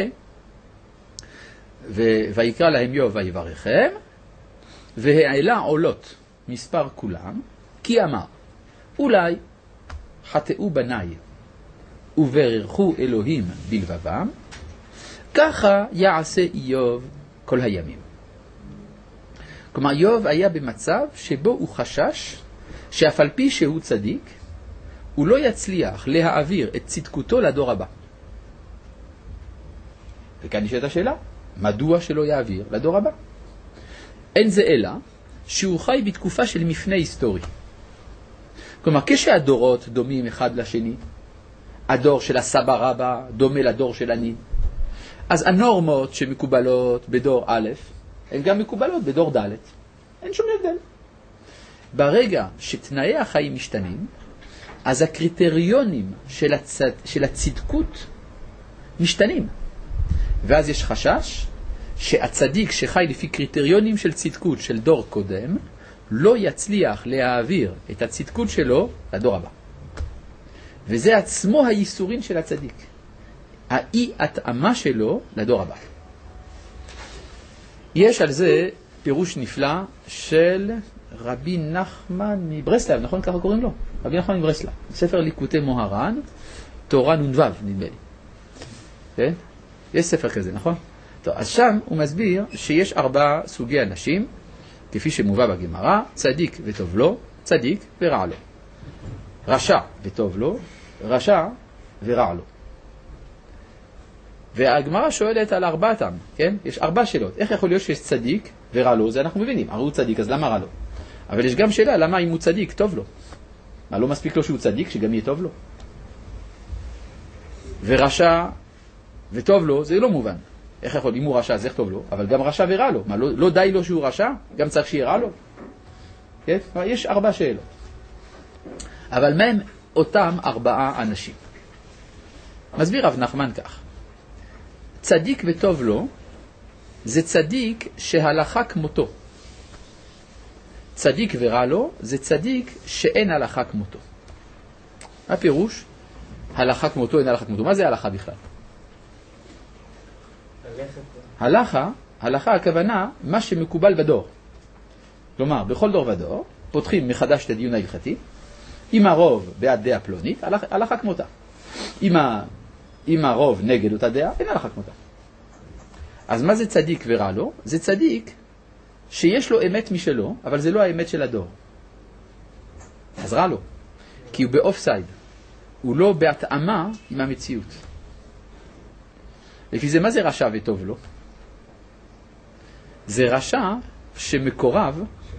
ויקרא להם איוב ויברכם, והעלה עולות מספר כולם, כי אמר, אולי חטאו בניי, וברכו אלוהים בלבבם, ככה יעשה איוב כל הימים. כלומר, איוב היה במצב שבו הוא חשש שאף על פי שהוא צדיק, הוא לא יצליח להעביר את צדקותו לדור הבא. וכאן נשאלת השאלה, מדוע שלא יעביר לדור הבא? אין זה אלא שהוא חי בתקופה של מפנה היסטורי. כלומר, כשהדורות דומים אחד לשני, הדור של הסבא רבא דומה לדור של הנין, אז הנורמות שמקובלות בדור א' הן גם מקובלות בדור ד'. אין שום הבדל. ברגע שתנאי החיים משתנים, אז הקריטריונים של, הצד, של הצדקות משתנים. ואז יש חשש שהצדיק שחי לפי קריטריונים של צדקות של דור קודם, לא יצליח להעביר את הצדקות שלו לדור הבא. וזה עצמו הייסורין של הצדיק. האי התאמה שלו לדור הבא. יש על זה פירוש נפלא של רבי נחמן מברסלב, נכון? ככה קוראים לו? רבי נחמן מברסלב. ספר ליקוטי מוהר"ן, תורה נ"ו, נדמה לי. כן? יש ספר כזה, נכון? טוב, אז שם הוא מסביר שיש ארבעה סוגי אנשים, כפי שמובא בגמרא, צדיק וטוב לו, צדיק ורע לו. רשע וטוב לו, רשע ורע לו. והגמרא שואלת על ארבעתם, כן? יש ארבע שאלות. איך יכול להיות שיש צדיק ורע לו? זה אנחנו מבינים. הרי הוא צדיק, אז למה רע לו? אבל יש גם שאלה, למה אם הוא צדיק, טוב לו? מה, לא מספיק לו שהוא צדיק, שגם יהיה טוב לו? ורשע וטוב לו, זה לא מובן. איך יכול, אם הוא רשע, אז איך טוב לו? אבל גם רשע ורע לו. מה, לא, לא די לו שהוא רשע? גם צריך שיהיה רע לו? כן? יש ארבע שאלות. אבל מהם אותם ארבעה אנשים? מסביר רב נחמן כך. צדיק וטוב לו, זה צדיק שהלכה כמותו. צדיק ורע לו, זה צדיק שאין הלכה כמותו. מה פירוש? הלכה כמותו, אין הלכה כמותו. מה זה הלכה בכלל? הלכה, הלכה הכוונה, מה שמקובל בדור. כלומר, בכל דור ודור, פותחים מחדש את הדיון ההלכתי, אם הרוב בעד דעה פלונית, הלכה, הלכה כמותה. אם ה... אם הרוב נגד אותה דעה, אין הלכה כמותה. אז מה זה צדיק ורע לו? זה צדיק שיש לו אמת משלו, אבל זה לא האמת של הדור. אז רע לו, כי הוא באופסייד. הוא לא בהתאמה עם המציאות. לפי זה, מה זה רשע וטוב לו? זה רשע שמקורב...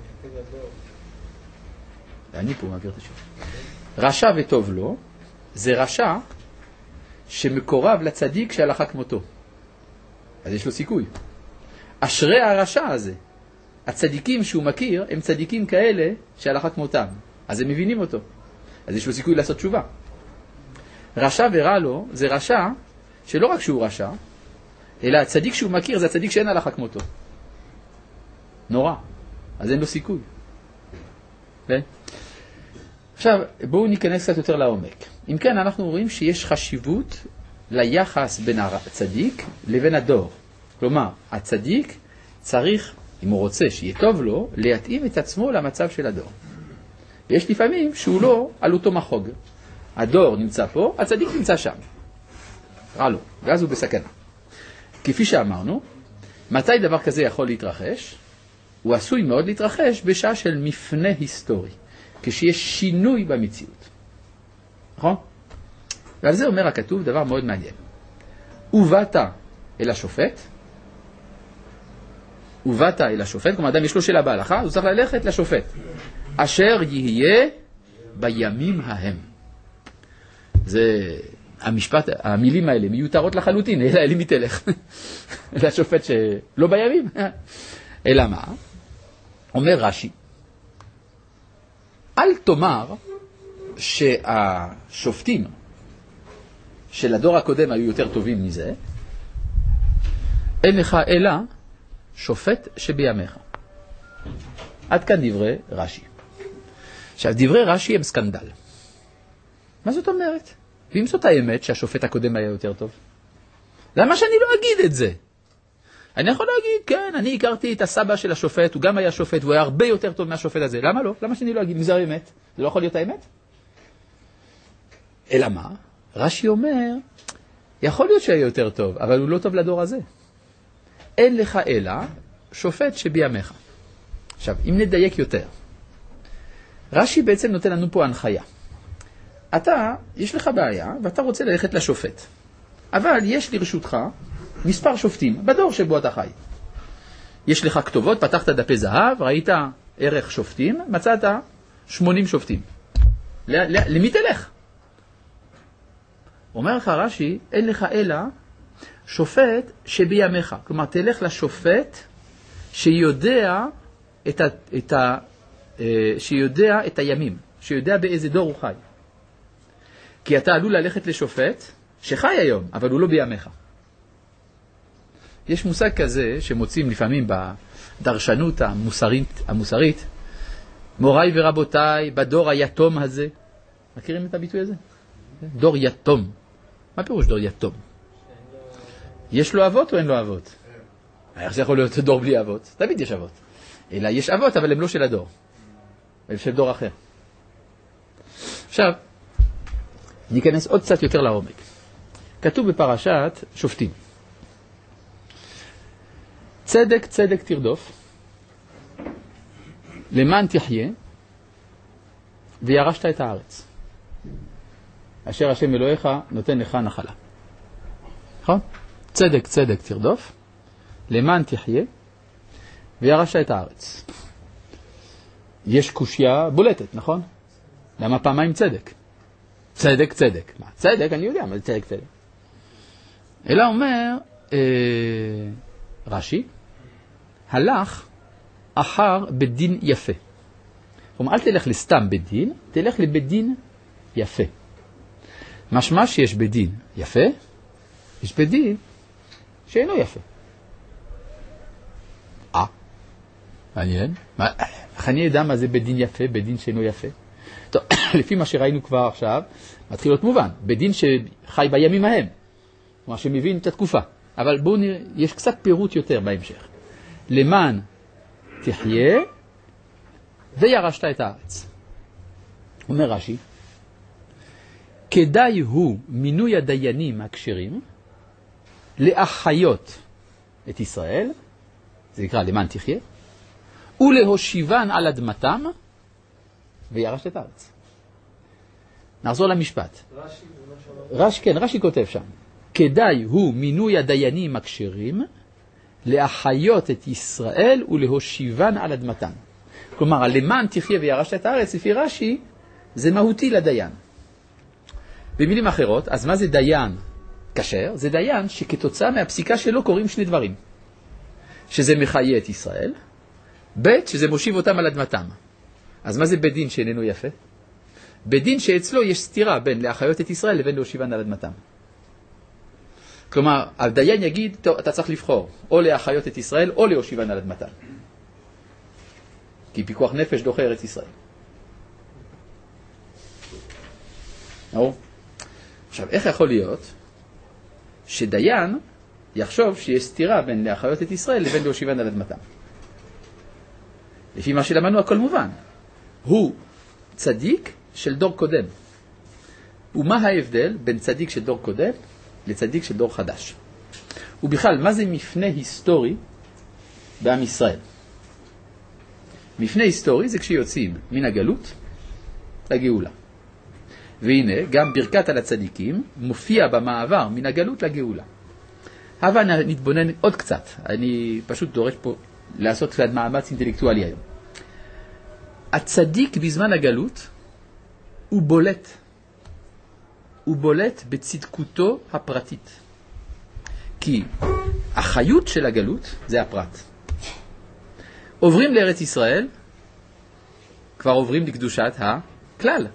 אני פה מעביר את השם. רשע וטוב לו, זה רשע שמקורב לצדיק שהלכה כמותו. אז יש לו סיכוי. אשרי הרשע הזה, הצדיקים שהוא מכיר, הם צדיקים כאלה שהלכה כמותם. אז הם מבינים אותו. אז יש לו סיכוי לעשות תשובה. רשע ורע לו, זה רשע שלא רק שהוא רשע, אלא הצדיק שהוא מכיר זה הצדיק שאין הלכה כמותו. נורא. אז אין לו סיכוי. כן? עכשיו, בואו ניכנס קצת יותר לעומק. אם כן, אנחנו רואים שיש חשיבות ליחס בין הצדיק לבין הדור. כלומר, הצדיק צריך, אם הוא רוצה שיהיה טוב לו, להתאים את עצמו למצב של הדור. ויש לפעמים שהוא לא על אותו מחוג. הדור נמצא פה, הצדיק נמצא שם. רע לו, ואז הוא בסכנה. כפי שאמרנו, מתי דבר כזה יכול להתרחש? הוא עשוי מאוד להתרחש בשעה של מפנה היסטורי, כשיש שינוי במציאות. נכון? ועל זה אומר הכתוב דבר מאוד מעניין. ובאת אל השופט, ובאת אל השופט, כלומר אדם יש לו שאלה בהלכה, הוא צריך ללכת לשופט. אשר יהיה בימים ההם. זה המשפט, המילים האלה מיותרות לחלוטין, אלא אלי מתלך. לשופט שלא בימים. אלא מה? אומר רש"י, אל תאמר שהשופטים של הדור הקודם היו יותר טובים מזה, אין לך אלא שופט שבימיך. עד כאן דברי רש"י. עכשיו, דברי רש"י הם סקנדל. מה זאת אומרת? ואם זאת האמת שהשופט הקודם היה יותר טוב? למה שאני לא אגיד את זה? אני יכול להגיד, כן, אני הכרתי את הסבא של השופט, הוא גם היה שופט, והוא היה הרבה יותר טוב מהשופט הזה. למה לא? למה שאני לא אגיד? מזה האמת? זה לא יכול להיות האמת? אלא מה? רש"י אומר, יכול להיות שהיה יותר טוב, אבל הוא לא טוב לדור הזה. אין לך אלא שופט שבימיך. עכשיו, אם נדייק יותר, רש"י בעצם נותן לנו פה הנחיה. אתה, יש לך בעיה, ואתה רוצה ללכת לשופט. אבל יש לרשותך מספר שופטים בדור שבו אתה חי. יש לך כתובות, פתחת דפי זהב, ראית ערך שופטים, מצאת שמונים שופטים. למי תלך? אומר לך רש"י, אין לך אלא שופט שבימיך. כלומר, תלך לשופט שיודע את, ה, את, ה, שיודע את הימים, שיודע באיזה דור הוא חי. כי אתה עלול ללכת לשופט שחי היום, אבל הוא לא בימיך. יש מושג כזה שמוצאים לפעמים בדרשנות המוסרית, המוסרית, מוריי ורבותיי, בדור היתום הזה. מכירים את הביטוי הזה? דור יתום. מה פירוש דור יתום? יש לו אבות או אין לו אבות? איך זה יכול להיות דור בלי אבות? תמיד יש אבות. אלא יש אבות, אבל הם לא של הדור. הם של דור אחר. עכשיו, ניכנס עוד קצת יותר לעומק. כתוב בפרשת שופטים. צדק צדק תרדוף, למען תחיה, וירשת את הארץ. אשר השם אלוהיך נותן לך נחלה. נכון? צדק צדק תרדוף, למען תחיה, וירשת את הארץ. יש קושיה בולטת, נכון? למה פעמיים צדק? צדק צדק. מה? צדק, אני יודע מה זה צדק צדק. אלא אומר אה, רש"י, הלך אחר בדין יפה. כלומר, אל תלך לסתם בדין, תלך לבדין יפה. משמע שיש בדין יפה, יש בדין שאינו יפה. אה, מעניין. מה, איך אני יודע מה זה בדין יפה, בדין שאינו יפה? טוב, לפי מה שראינו כבר עכשיו, מתחיל להיות מובן. בדין שחי בימים ההם. כלומר, שמבין את התקופה. אבל בואו נראה, יש קצת פירוט יותר בהמשך. למען תחיה וירשת את הארץ. אומר רש"י, כדאי הוא מינוי הדיינים הכשרים לאחיות את ישראל, זה נקרא למען תחיה, ולהושיבן על אדמתם וירשת את הארץ. נחזור למשפט. רש"י, רש"י, כן, רש"י כותב שם. כדאי הוא מינוי הדיינים הכשרים לאחיות את ישראל ולהושיבן על אדמתם. כלומר, למען תחיה וירשת את הארץ, לפי רש"י, זה מהותי לדיין. במילים אחרות, אז מה זה דיין כשר? זה דיין שכתוצאה מהפסיקה שלו קוראים שני דברים. שזה מחיה את ישראל, ב' שזה מושיב אותם על אדמתם. אז מה זה בדין שאיננו יפה? בדין שאצלו יש סתירה בין לאחיות את ישראל לבין להושיבן על אדמתם. כלומר, הדיין יגיד, טוב, אתה צריך לבחור, או לאחיות את ישראל, או להושיבן על אדמתם. כי פיקוח נפש דוחה ארץ ישראל. ברור? עכשיו, איך יכול להיות שדיין יחשוב שיש סתירה בין לאחיות את ישראל לבין להושיבן על אדמתם? לפי מה שלמדנו הכל מובן. הוא צדיק של דור קודם. ומה ההבדל בין צדיק של דור קודם לצדיק של דור חדש? ובכלל, מה זה מפנה היסטורי בעם ישראל? מפנה היסטורי זה כשיוצאים מן הגלות לגאולה. והנה, גם ברכת על הצדיקים מופיע במעבר מן הגלות לגאולה. אבל נתבונן עוד קצת. אני פשוט דורש פה לעשות קצת מאמץ אינטלקטואלי היום. הצדיק בזמן הגלות הוא בולט. הוא בולט בצדקותו הפרטית. כי החיות של הגלות זה הפרט. עוברים לארץ ישראל, כבר עוברים לקדושת הכלל.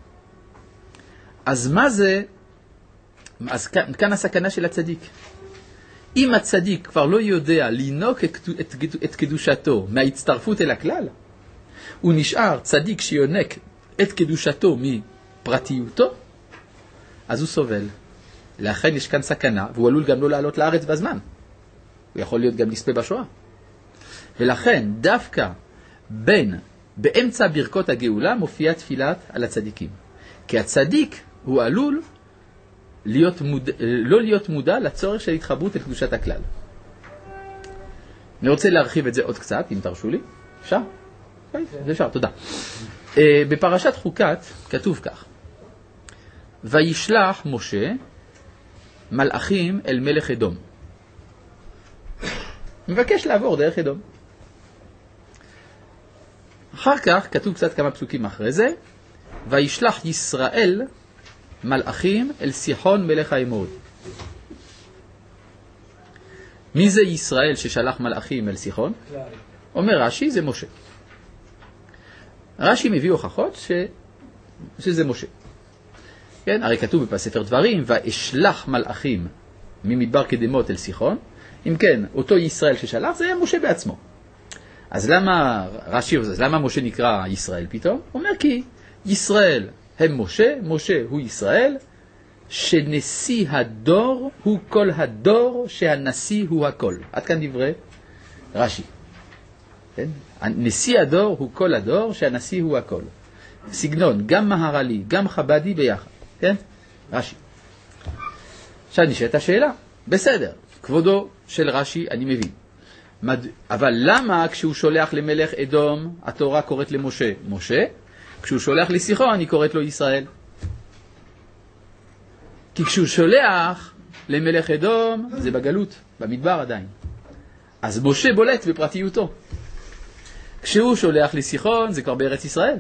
אז מה זה, אז כאן, כאן הסכנה של הצדיק. אם הצדיק כבר לא יודע לינוק את, את, את קדושתו מההצטרפות אל הכלל, הוא נשאר צדיק שיונק את קדושתו מפרטיותו, אז הוא סובל. לכן יש כאן סכנה, והוא עלול גם לא לעלות לארץ בזמן. הוא יכול להיות גם נספה בשואה. ולכן דווקא בין, באמצע ברכות הגאולה מופיעה תפילת על הצדיקים. כי הצדיק הוא עלול להיות מוד... לא להיות מודע לצורך של התחברות אל קדושת הכלל. אני רוצה להרחיב את זה עוד קצת, אם תרשו לי. אפשר? זה אפשר, תודה. בפרשת חוקת כתוב כך: וישלח משה מלאכים אל מלך אדום. מבקש לעבור דרך אדום. אחר כך כתוב קצת כמה פסוקים אחרי זה: וישלח ישראל מלאכים אל סיחון מלך האמורי. מי זה ישראל ששלח מלאכים אל סיחון? אומר רש"י, זה משה. רש"י מביא הוכחות ש... שזה משה. כן, הרי כתוב בספר דברים, ואשלח מלאכים ממדבר קדמות אל סיחון. אם כן, אותו ישראל ששלח זה היה משה בעצמו. אז למה רש"י, אז למה משה נקרא ישראל פתאום? הוא אומר כי ישראל הם משה, משה הוא ישראל, שנשיא הדור הוא כל הדור, שהנשיא הוא הכל. עד כאן דברי רש"י. כן? נשיא הדור הוא כל הדור, שהנשיא הוא הכל. סגנון, גם מהר"לי, גם חב"די ביחד. כן? רש"י. עכשיו נשאלת השאלה. בסדר, כבודו של רש"י אני מבין. מד... אבל למה כשהוא שולח למלך אדום, התורה קוראת למשה משה, כשהוא שולח לסיחון, היא קוראת לו ישראל? כי כשהוא שולח למלך אדום, זה בגלות, במדבר עדיין. אז משה בולט בפרטיותו. כשהוא שולח לסיחון, זה כבר בארץ ישראל.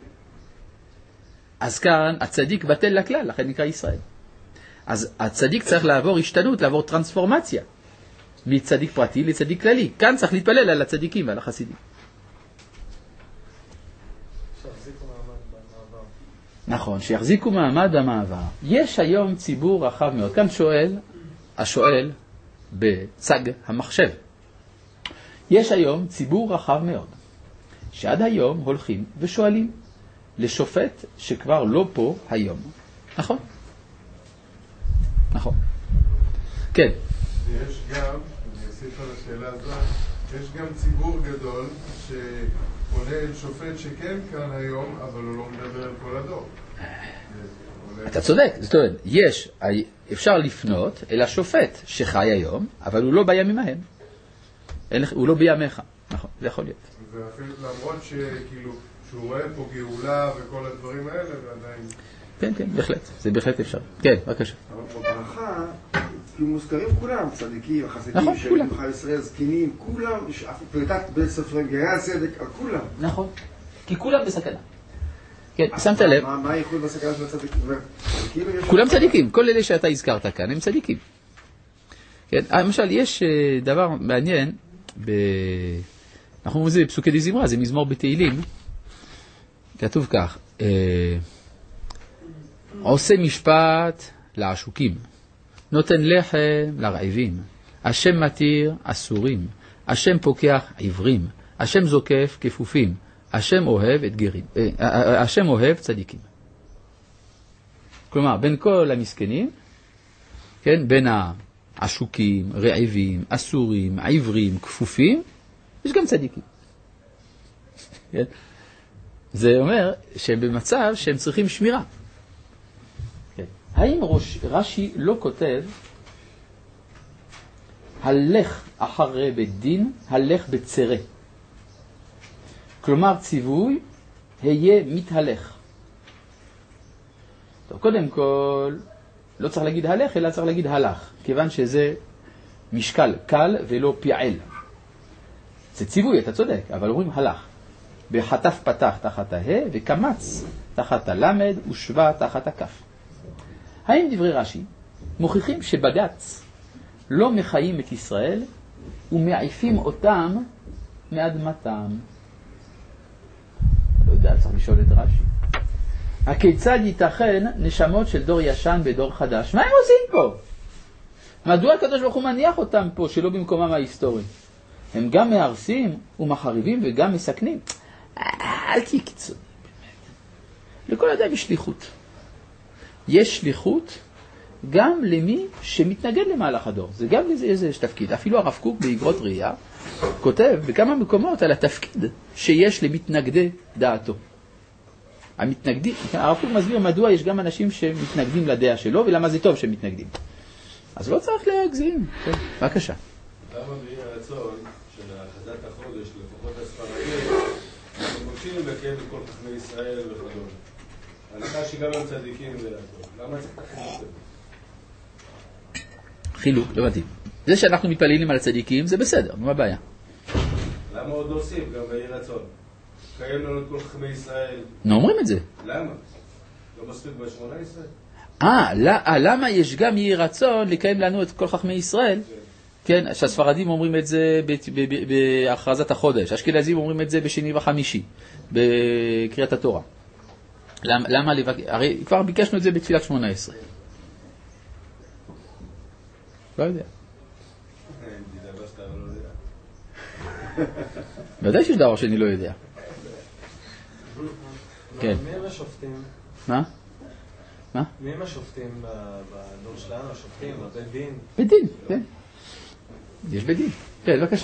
אז כאן הצדיק בטל לכלל, לכן נקרא ישראל. אז הצדיק צריך לעבור השתנות, לעבור טרנספורמציה. מצדיק פרטי לצדיק כללי. כאן צריך להתפלל על הצדיקים ועל החסידים. נכון, שיחזיקו מעמד במעבר. יש היום ציבור רחב מאוד. כאן שואל, השואל בצג המחשב. יש היום ציבור רחב מאוד, שעד היום הולכים ושואלים לשופט שכבר לא פה היום. נכון? נכון. כן. יש גם, אני אוסיף על השאלה הזאת, יש גם ציבור גדול שפונה אל שופט שכן כאן היום, אבל הוא לא מדבר על כל הדור. אתה צודק, זאת אומרת, יש, אפשר לפנות אל השופט שחי היום, אבל הוא לא בימים ההם. הוא לא בימיך. נכון, זה יכול להיות. ואפילו למרות שכאילו, שהוא רואה פה גאולה וכל הדברים האלה, ועדיין... כן, כן, בהחלט, זה בהחלט אפשר. כן, בבקשה. אבל בברכה, כאילו מוזכרים כולם, צדיקים, חסידים, שרים, חי ישראל, זקנים, כולם, יש פרטת בית ספרים, גרי הצדק, על כולם. נכון, כי כולם בסכנה. כן, שמת לב. מה הייחוד בסכנה של הצדיקים? כולם צדיקים, כל אלה שאתה הזכרת כאן הם צדיקים. כן, למשל, יש דבר מעניין, אנחנו אומרים את זה בפסוקי דזמרה, זה מזמור בתהילים, כתוב כך, עושה משפט לעשוקים, נותן לחם לרעבים, השם מתיר אסורים, השם פוקח עיוורים, השם זוקף כפופים, השם אוהב את גרים, השם אוהב צדיקים. כלומר, בין כל המסכנים, כן, בין העשוקים, רעבים, אסורים, עיוורים, כפופים, יש גם צדיקים. כן? זה אומר שהם במצב שהם צריכים שמירה. כן. האם ראש, רש"י לא כותב הלך אחרי בית דין, הלך בצרה? כלומר ציווי, היה מתהלך. טוב, קודם כל, לא צריך להגיד הלך, אלא צריך להגיד הלך, כיוון שזה משקל קל ולא פיעל. זה ציווי, אתה צודק, אבל אומרים הלך. בחטף פתח תחת הה וקמץ תחת הלמד ושווה תחת הכף. האם דברי רש"י מוכיחים שבג"ץ לא מחיים את ישראל ומעיפים אותם מאדמתם? לא יודע, צריך לשאול את רש"י. הכיצד ייתכן נשמות של דור ישן בדור חדש? מה הם עושים פה? מדוע הקדוש ברוך הוא מניח אותם פה שלא במקומם ההיסטורי? הם גם מהרסים ומחריבים וגם מסכנים. אל תהיה קיצוני, באמת. לכל אדם יש שליחות. יש שליחות גם למי שמתנגד למהלך הדור. זה גם לזה איזה תפקיד. אפילו הרב קוק באגרות ראייה כותב בכמה מקומות על התפקיד שיש למתנגדי דעתו. המתנגדים, הרב קוק מסביר מדוע יש גם אנשים שמתנגדים לדעה שלו ולמה זה טוב שהם מתנגדים. אז לא צריך להגזים. כן, בבקשה. למה בלי הרצון של החזת החודש, לפחות הספרדים, הם מבקשים לקיים את כל חכמי ישראל וכדומה. הלכה שגם הם צדיקים זה לעשות. למה צריך את החילוק הזה? חילוק, לא מתאים. זה שאנחנו מתפללים על הצדיקים זה בסדר, מה הבעיה? למה עוד להוסיף גם ביהי רצון? קיים לנו את כל חכמי ישראל. לא אומרים את זה. למה? לא מספיק ב-שמונה עשרה? אה, למה יש גם יהי רצון לקיים לנו את כל חכמי ישראל? כן, שהספרדים אומרים את זה בהכרזת החודש, אשכנזים אומרים את זה בשני וחמישי, בקריאת התורה. למה לבקש? הרי כבר ביקשנו את זה בתפילת שמונה עשרה. לא יודע. ודאי שיש דבר שאני לא יודע. כן. מי הם השופטים? מה? מה? מי הם השופטים בדור שלנו? השופטים, בית דין? בית דין, כן. יש בית דין. כן, בבקשה.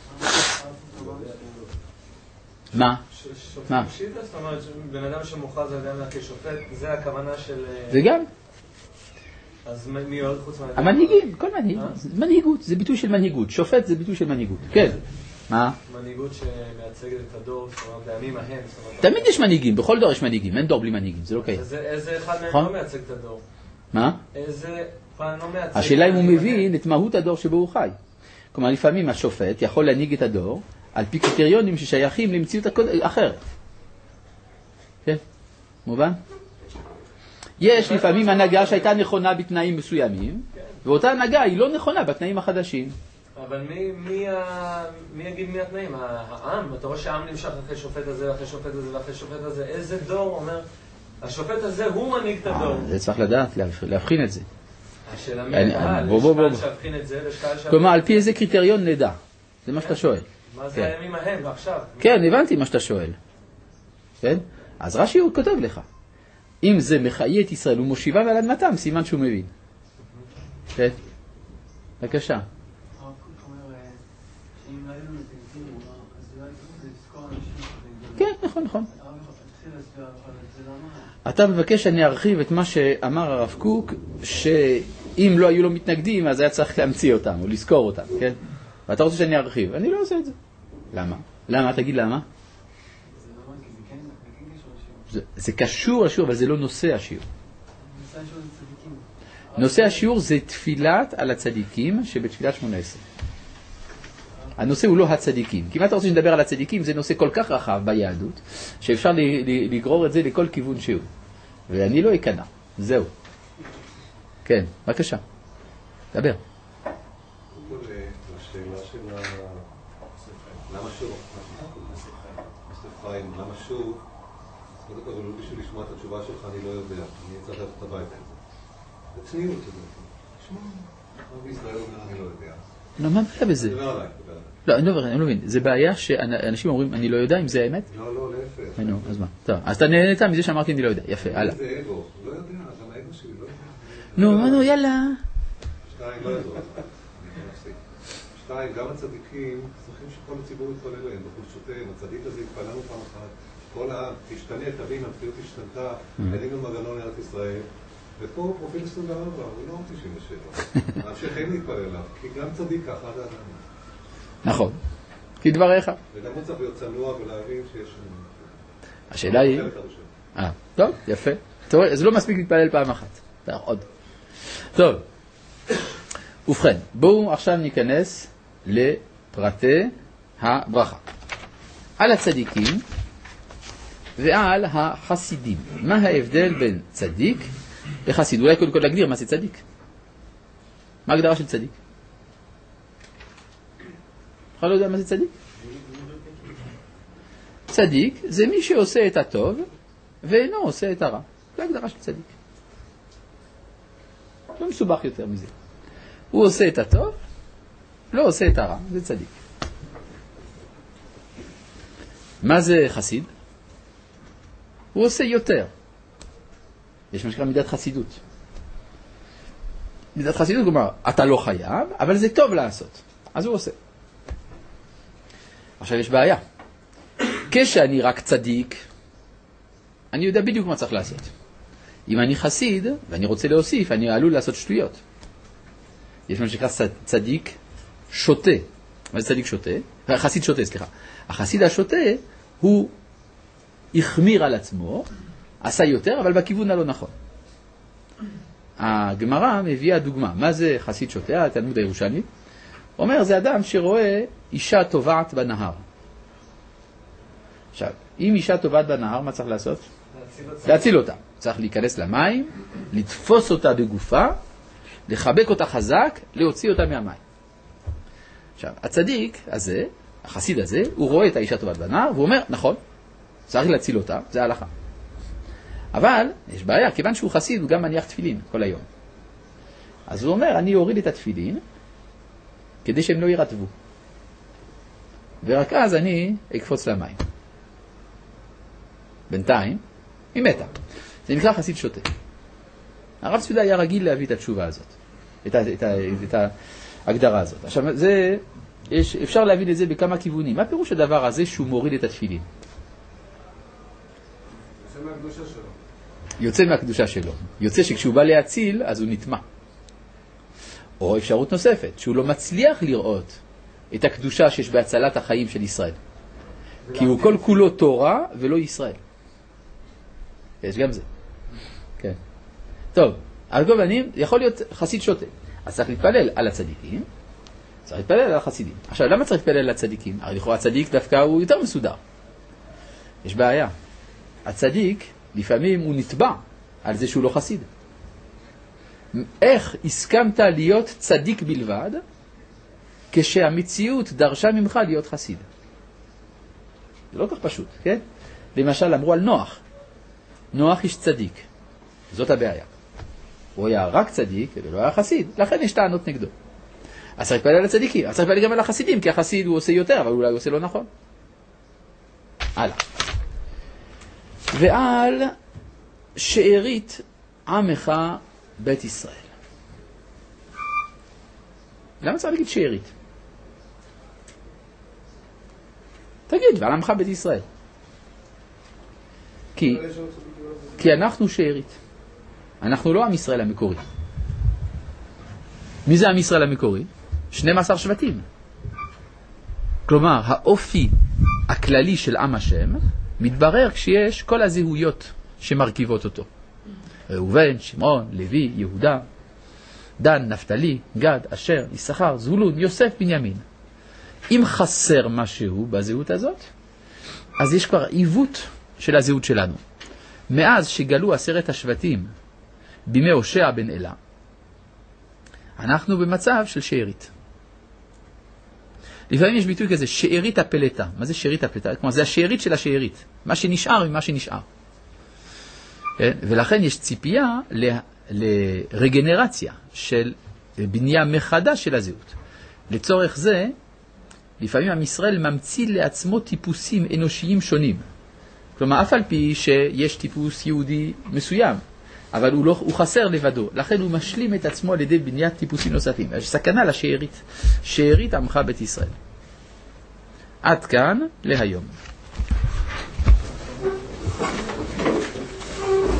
מה? שופטים שיטה? זאת אומרת, בן אדם שמוכרז על ידם כשופט, זה הכוונה של... זה גם. אז מי עוד חוץ מהנהגות? המנהיגים, כל מנהיג. מנהיגות, זה ביטוי של מנהיגות. שופט זה ביטוי של מנהיגות. כן. מה? מנהיגות שמייצגת את הדור, זאת אומרת, בימים ההם. תמיד יש מנהיגים, בכל דור יש מנהיגים, אין דור בלי מנהיגים, זה לא קיים. איזה אחד מהם לא מייצג את הדור? מה? איזה אחד לא מייצג? השאלה אם הוא מבין את מהות הדור שבו הוא חי. כלומר, לפעמים השופט יכול להנהיג את הדור על פי קריטריונים ששייכים למציאות אחרת. כן? מובן? יש לפעמים הנהגה שהייתה נכונה בתנאים מסוימים, ואותה הנהגה היא לא נכונה בתנאים החדשים. אבל מי, מי, מי יגיד מי התנאים? העם? אתה רואה שהעם נמשך אחרי שופט הזה, אחרי שופט הזה ואחרי שופט הזה. איזה דור אומר? השופט הזה הוא מנהיג את הדור. זה צריך לדעת, להבחין את זה. השאלה מי הקהל, יש קהל שהבחין את זה, יש קהל שהבחין... כלומר, על פי איזה קריטריון נדע? זה מה שאתה שואל. מה זה הימים ההם ועכשיו? כן, הבנתי מה שאתה שואל. כן? אז רש"י הוא כותב לך. אם זה מחיה את ישראל ומושיבם על אדמתם, סימן שהוא מבין. כן? בבקשה. כן, נכון, נכון. אתה מבקש שאני ארחיב את מה שאמר הרב קוק, שאם לא היו לו מתנגדים, אז היה צריך להמציא אותם, או לזכור אותם, כן? ואתה רוצה שאני ארחיב. אני לא עושה את זה. למה? למה? תגיד למה? זה, זה קשור לשיעור, אבל זה לא נושא השיעור. נושא השיעור זה תפילת על הצדיקים שבתפילת שמונה עשרה. הנושא הוא לא הצדיקים. כי אם אתה רוצה שנדבר על הצדיקים, זה נושא כל כך רחב ביהדות, שאפשר לגרור את זה לכל כיוון שהוא. ואני לא אכנע. זהו. כן, בבקשה. דבר. השאלה של למה שוב? למה שוב? קודם כל, לא בשביל לשמוע את התשובה שלך, אני לא יודע. אני צריך ללכת הביתה. זה צניעות את זה. תשמע, רב ישראל אומר, אני לא יודע. לא, מה בעיה בזה? דבר עליי, דבר לא, עליי. אני לא מבין. זה בעיה שאנשים אומרים, אני לא יודע אם זה האמת? לא, לא, להפך. נו, אז מה? טוב, אז אתה נהנית מזה שאמרתי, אני לא יודע. יפה, הלאה. זה אגו. לא יודע, גם האגו שלי לא יודע. נו, נו, יאללה. שתיים, לא יודע. שתיים, גם הצדיקים, צריכים שכל הציבור יתפלל להם בחולשותיהם. הצדיק הזה יתפללנו פעם אחת. כל העם תשתנה, תבין, המציאות השתנתה, עלינו מגנון ארץ ישראל. ופה פרופיל עשרים וארבע, הוא לא תשעים ושבע. ההמשכים להתפלל עליו, כי גם צדיק ככה עד האדם. נכון. כדבריך. וגם הוא צריך להיות צנוע ולהבין שיש... השאלה היא... אה, טוב, יפה. טוב, אז לא מספיק להתפלל פעם אחת. עוד. טוב. ובכן, בואו עכשיו ניכנס לפרטי הברכה. על הצדיקים ועל החסידים. מה ההבדל בין צדיק לחסיד? אולי קודם כל להגדיר מה זה צדיק. מה ההגדרה של צדיק? אתה לא יודע מה זה צדיק? צדיק זה מי שעושה את הטוב ואינו עושה את הרע. זה הגדרה של צדיק. לא מסובך יותר מזה. הוא עושה את הטוב, לא עושה את הרע. זה צדיק. מה זה חסיד? הוא עושה יותר. יש מה שנקרא מידת חסידות. מידת חסידות, כלומר, אתה לא חייב, אבל זה טוב לעשות. אז הוא עושה. עכשיו יש בעיה. כשאני רק צדיק, אני יודע בדיוק מה צריך לעשות. אם אני חסיד, ואני רוצה להוסיף, אני עלול לעשות שטויות. יש מה שנקרא צדיק שוטה. מה זה צדיק שוטה? חסיד שוטה, סליחה. החסיד השוטה הוא החמיר על עצמו, עשה יותר, אבל בכיוון הלא נכון. הגמרא מביאה דוגמה. מה זה חסיד שוטה? התלמוד הירושלמי. אומר, זה אדם שרואה אישה טובעת בנהר. עכשיו, אם אישה טובעת בנהר, מה צריך לעשות? להציל אותה. צריך להיכנס למים, לתפוס אותה בגופה, לחבק אותה חזק, להוציא אותה מהמים. עכשיו, הצדיק הזה, החסיד הזה, הוא רואה את האישה טובעת בנהר, והוא אומר, נכון, צריך להציל אותה, זה ההלכה. אבל, יש בעיה, כיוון שהוא חסיד, הוא גם מניח תפילין כל היום. אז הוא אומר, אני אוריד את התפילין, כדי שהם לא ירטבו. ורק אז אני אקפוץ למים. בינתיים, היא מתה. זה נקרא חסיד שוטה. הרב צבי יהודה היה רגיל להביא את התשובה הזאת, את, ה, את, ה, את ההגדרה הזאת. עכשיו, זה, יש, אפשר להבין את זה בכמה כיוונים. מה פירוש הדבר הזה שהוא מוריד את התפילין? יוצא מהקדושה שלו. יוצא מהקדושה שלו. יוצא שכשהוא בא להציל, אז הוא נטמע. או אפשרות נוספת, שהוא לא מצליח לראות את הקדושה שיש בהצלת החיים של ישראל. כי הוא כל כולו תורה ולא ישראל. יש גם זה. כן. טוב, על כל פנים, יכול להיות חסיד שוטה. אז צריך להתפלל על הצדיקים, צריך להתפלל על החסידים. עכשיו, למה צריך להתפלל על הצדיקים? הרי לכאורה הצדיק דווקא הוא יותר מסודר. יש בעיה. הצדיק, לפעמים הוא נתבע על זה שהוא לא חסיד. איך הסכמת להיות צדיק בלבד, כשהמציאות דרשה ממך להיות חסיד? זה לא כך פשוט, כן? למשל, אמרו על נוח. נוח איש צדיק. זאת הבעיה. הוא היה רק צדיק ולא היה חסיד, לכן יש טענות נגדו. אז צריך להתפלל על הצדיקים, אז צריך להתפלל גם על החסידים, כי החסיד הוא עושה יותר, אבל אולי הוא עושה לא נכון. הלאה. ועל שארית עמך בית ישראל. למה צריך להגיד שארית? תגיד, ועל עמך בית ישראל. כי, כי אנחנו שארית. אנחנו לא עם ישראל המקורי. מי זה עם ישראל המקורי? שנים עשר שבטים. כלומר, האופי הכללי של עם השם מתברר כשיש כל הזהויות שמרכיבות אותו. ראובן, שמעון, לוי, יהודה, דן, נפתלי, גד, אשר, יששכר, זבולון, יוסף, בנימין. אם חסר משהו בזהות הזאת, אז יש כבר עיוות של הזהות שלנו. מאז שגלו עשרת השבטים בימי הושע בן אלה, אנחנו במצב של שארית. לפעמים יש ביטוי כזה, שארית הפלטה. מה זה שארית הפלטה? כלומר, זה השארית של השארית. מה שנשאר ממה שנשאר. ולכן יש ציפייה לרגנרציה של בנייה מחדש של הזהות. לצורך זה, לפעמים עם ישראל ממציא לעצמו טיפוסים אנושיים שונים. כלומר, אף על פי שיש טיפוס יהודי מסוים, אבל הוא, לא, הוא חסר לבדו. לכן הוא משלים את עצמו על ידי בניית טיפוסים נוספים. יש סכנה לשארית. שארית עמך בית ישראל. עד כאן להיום.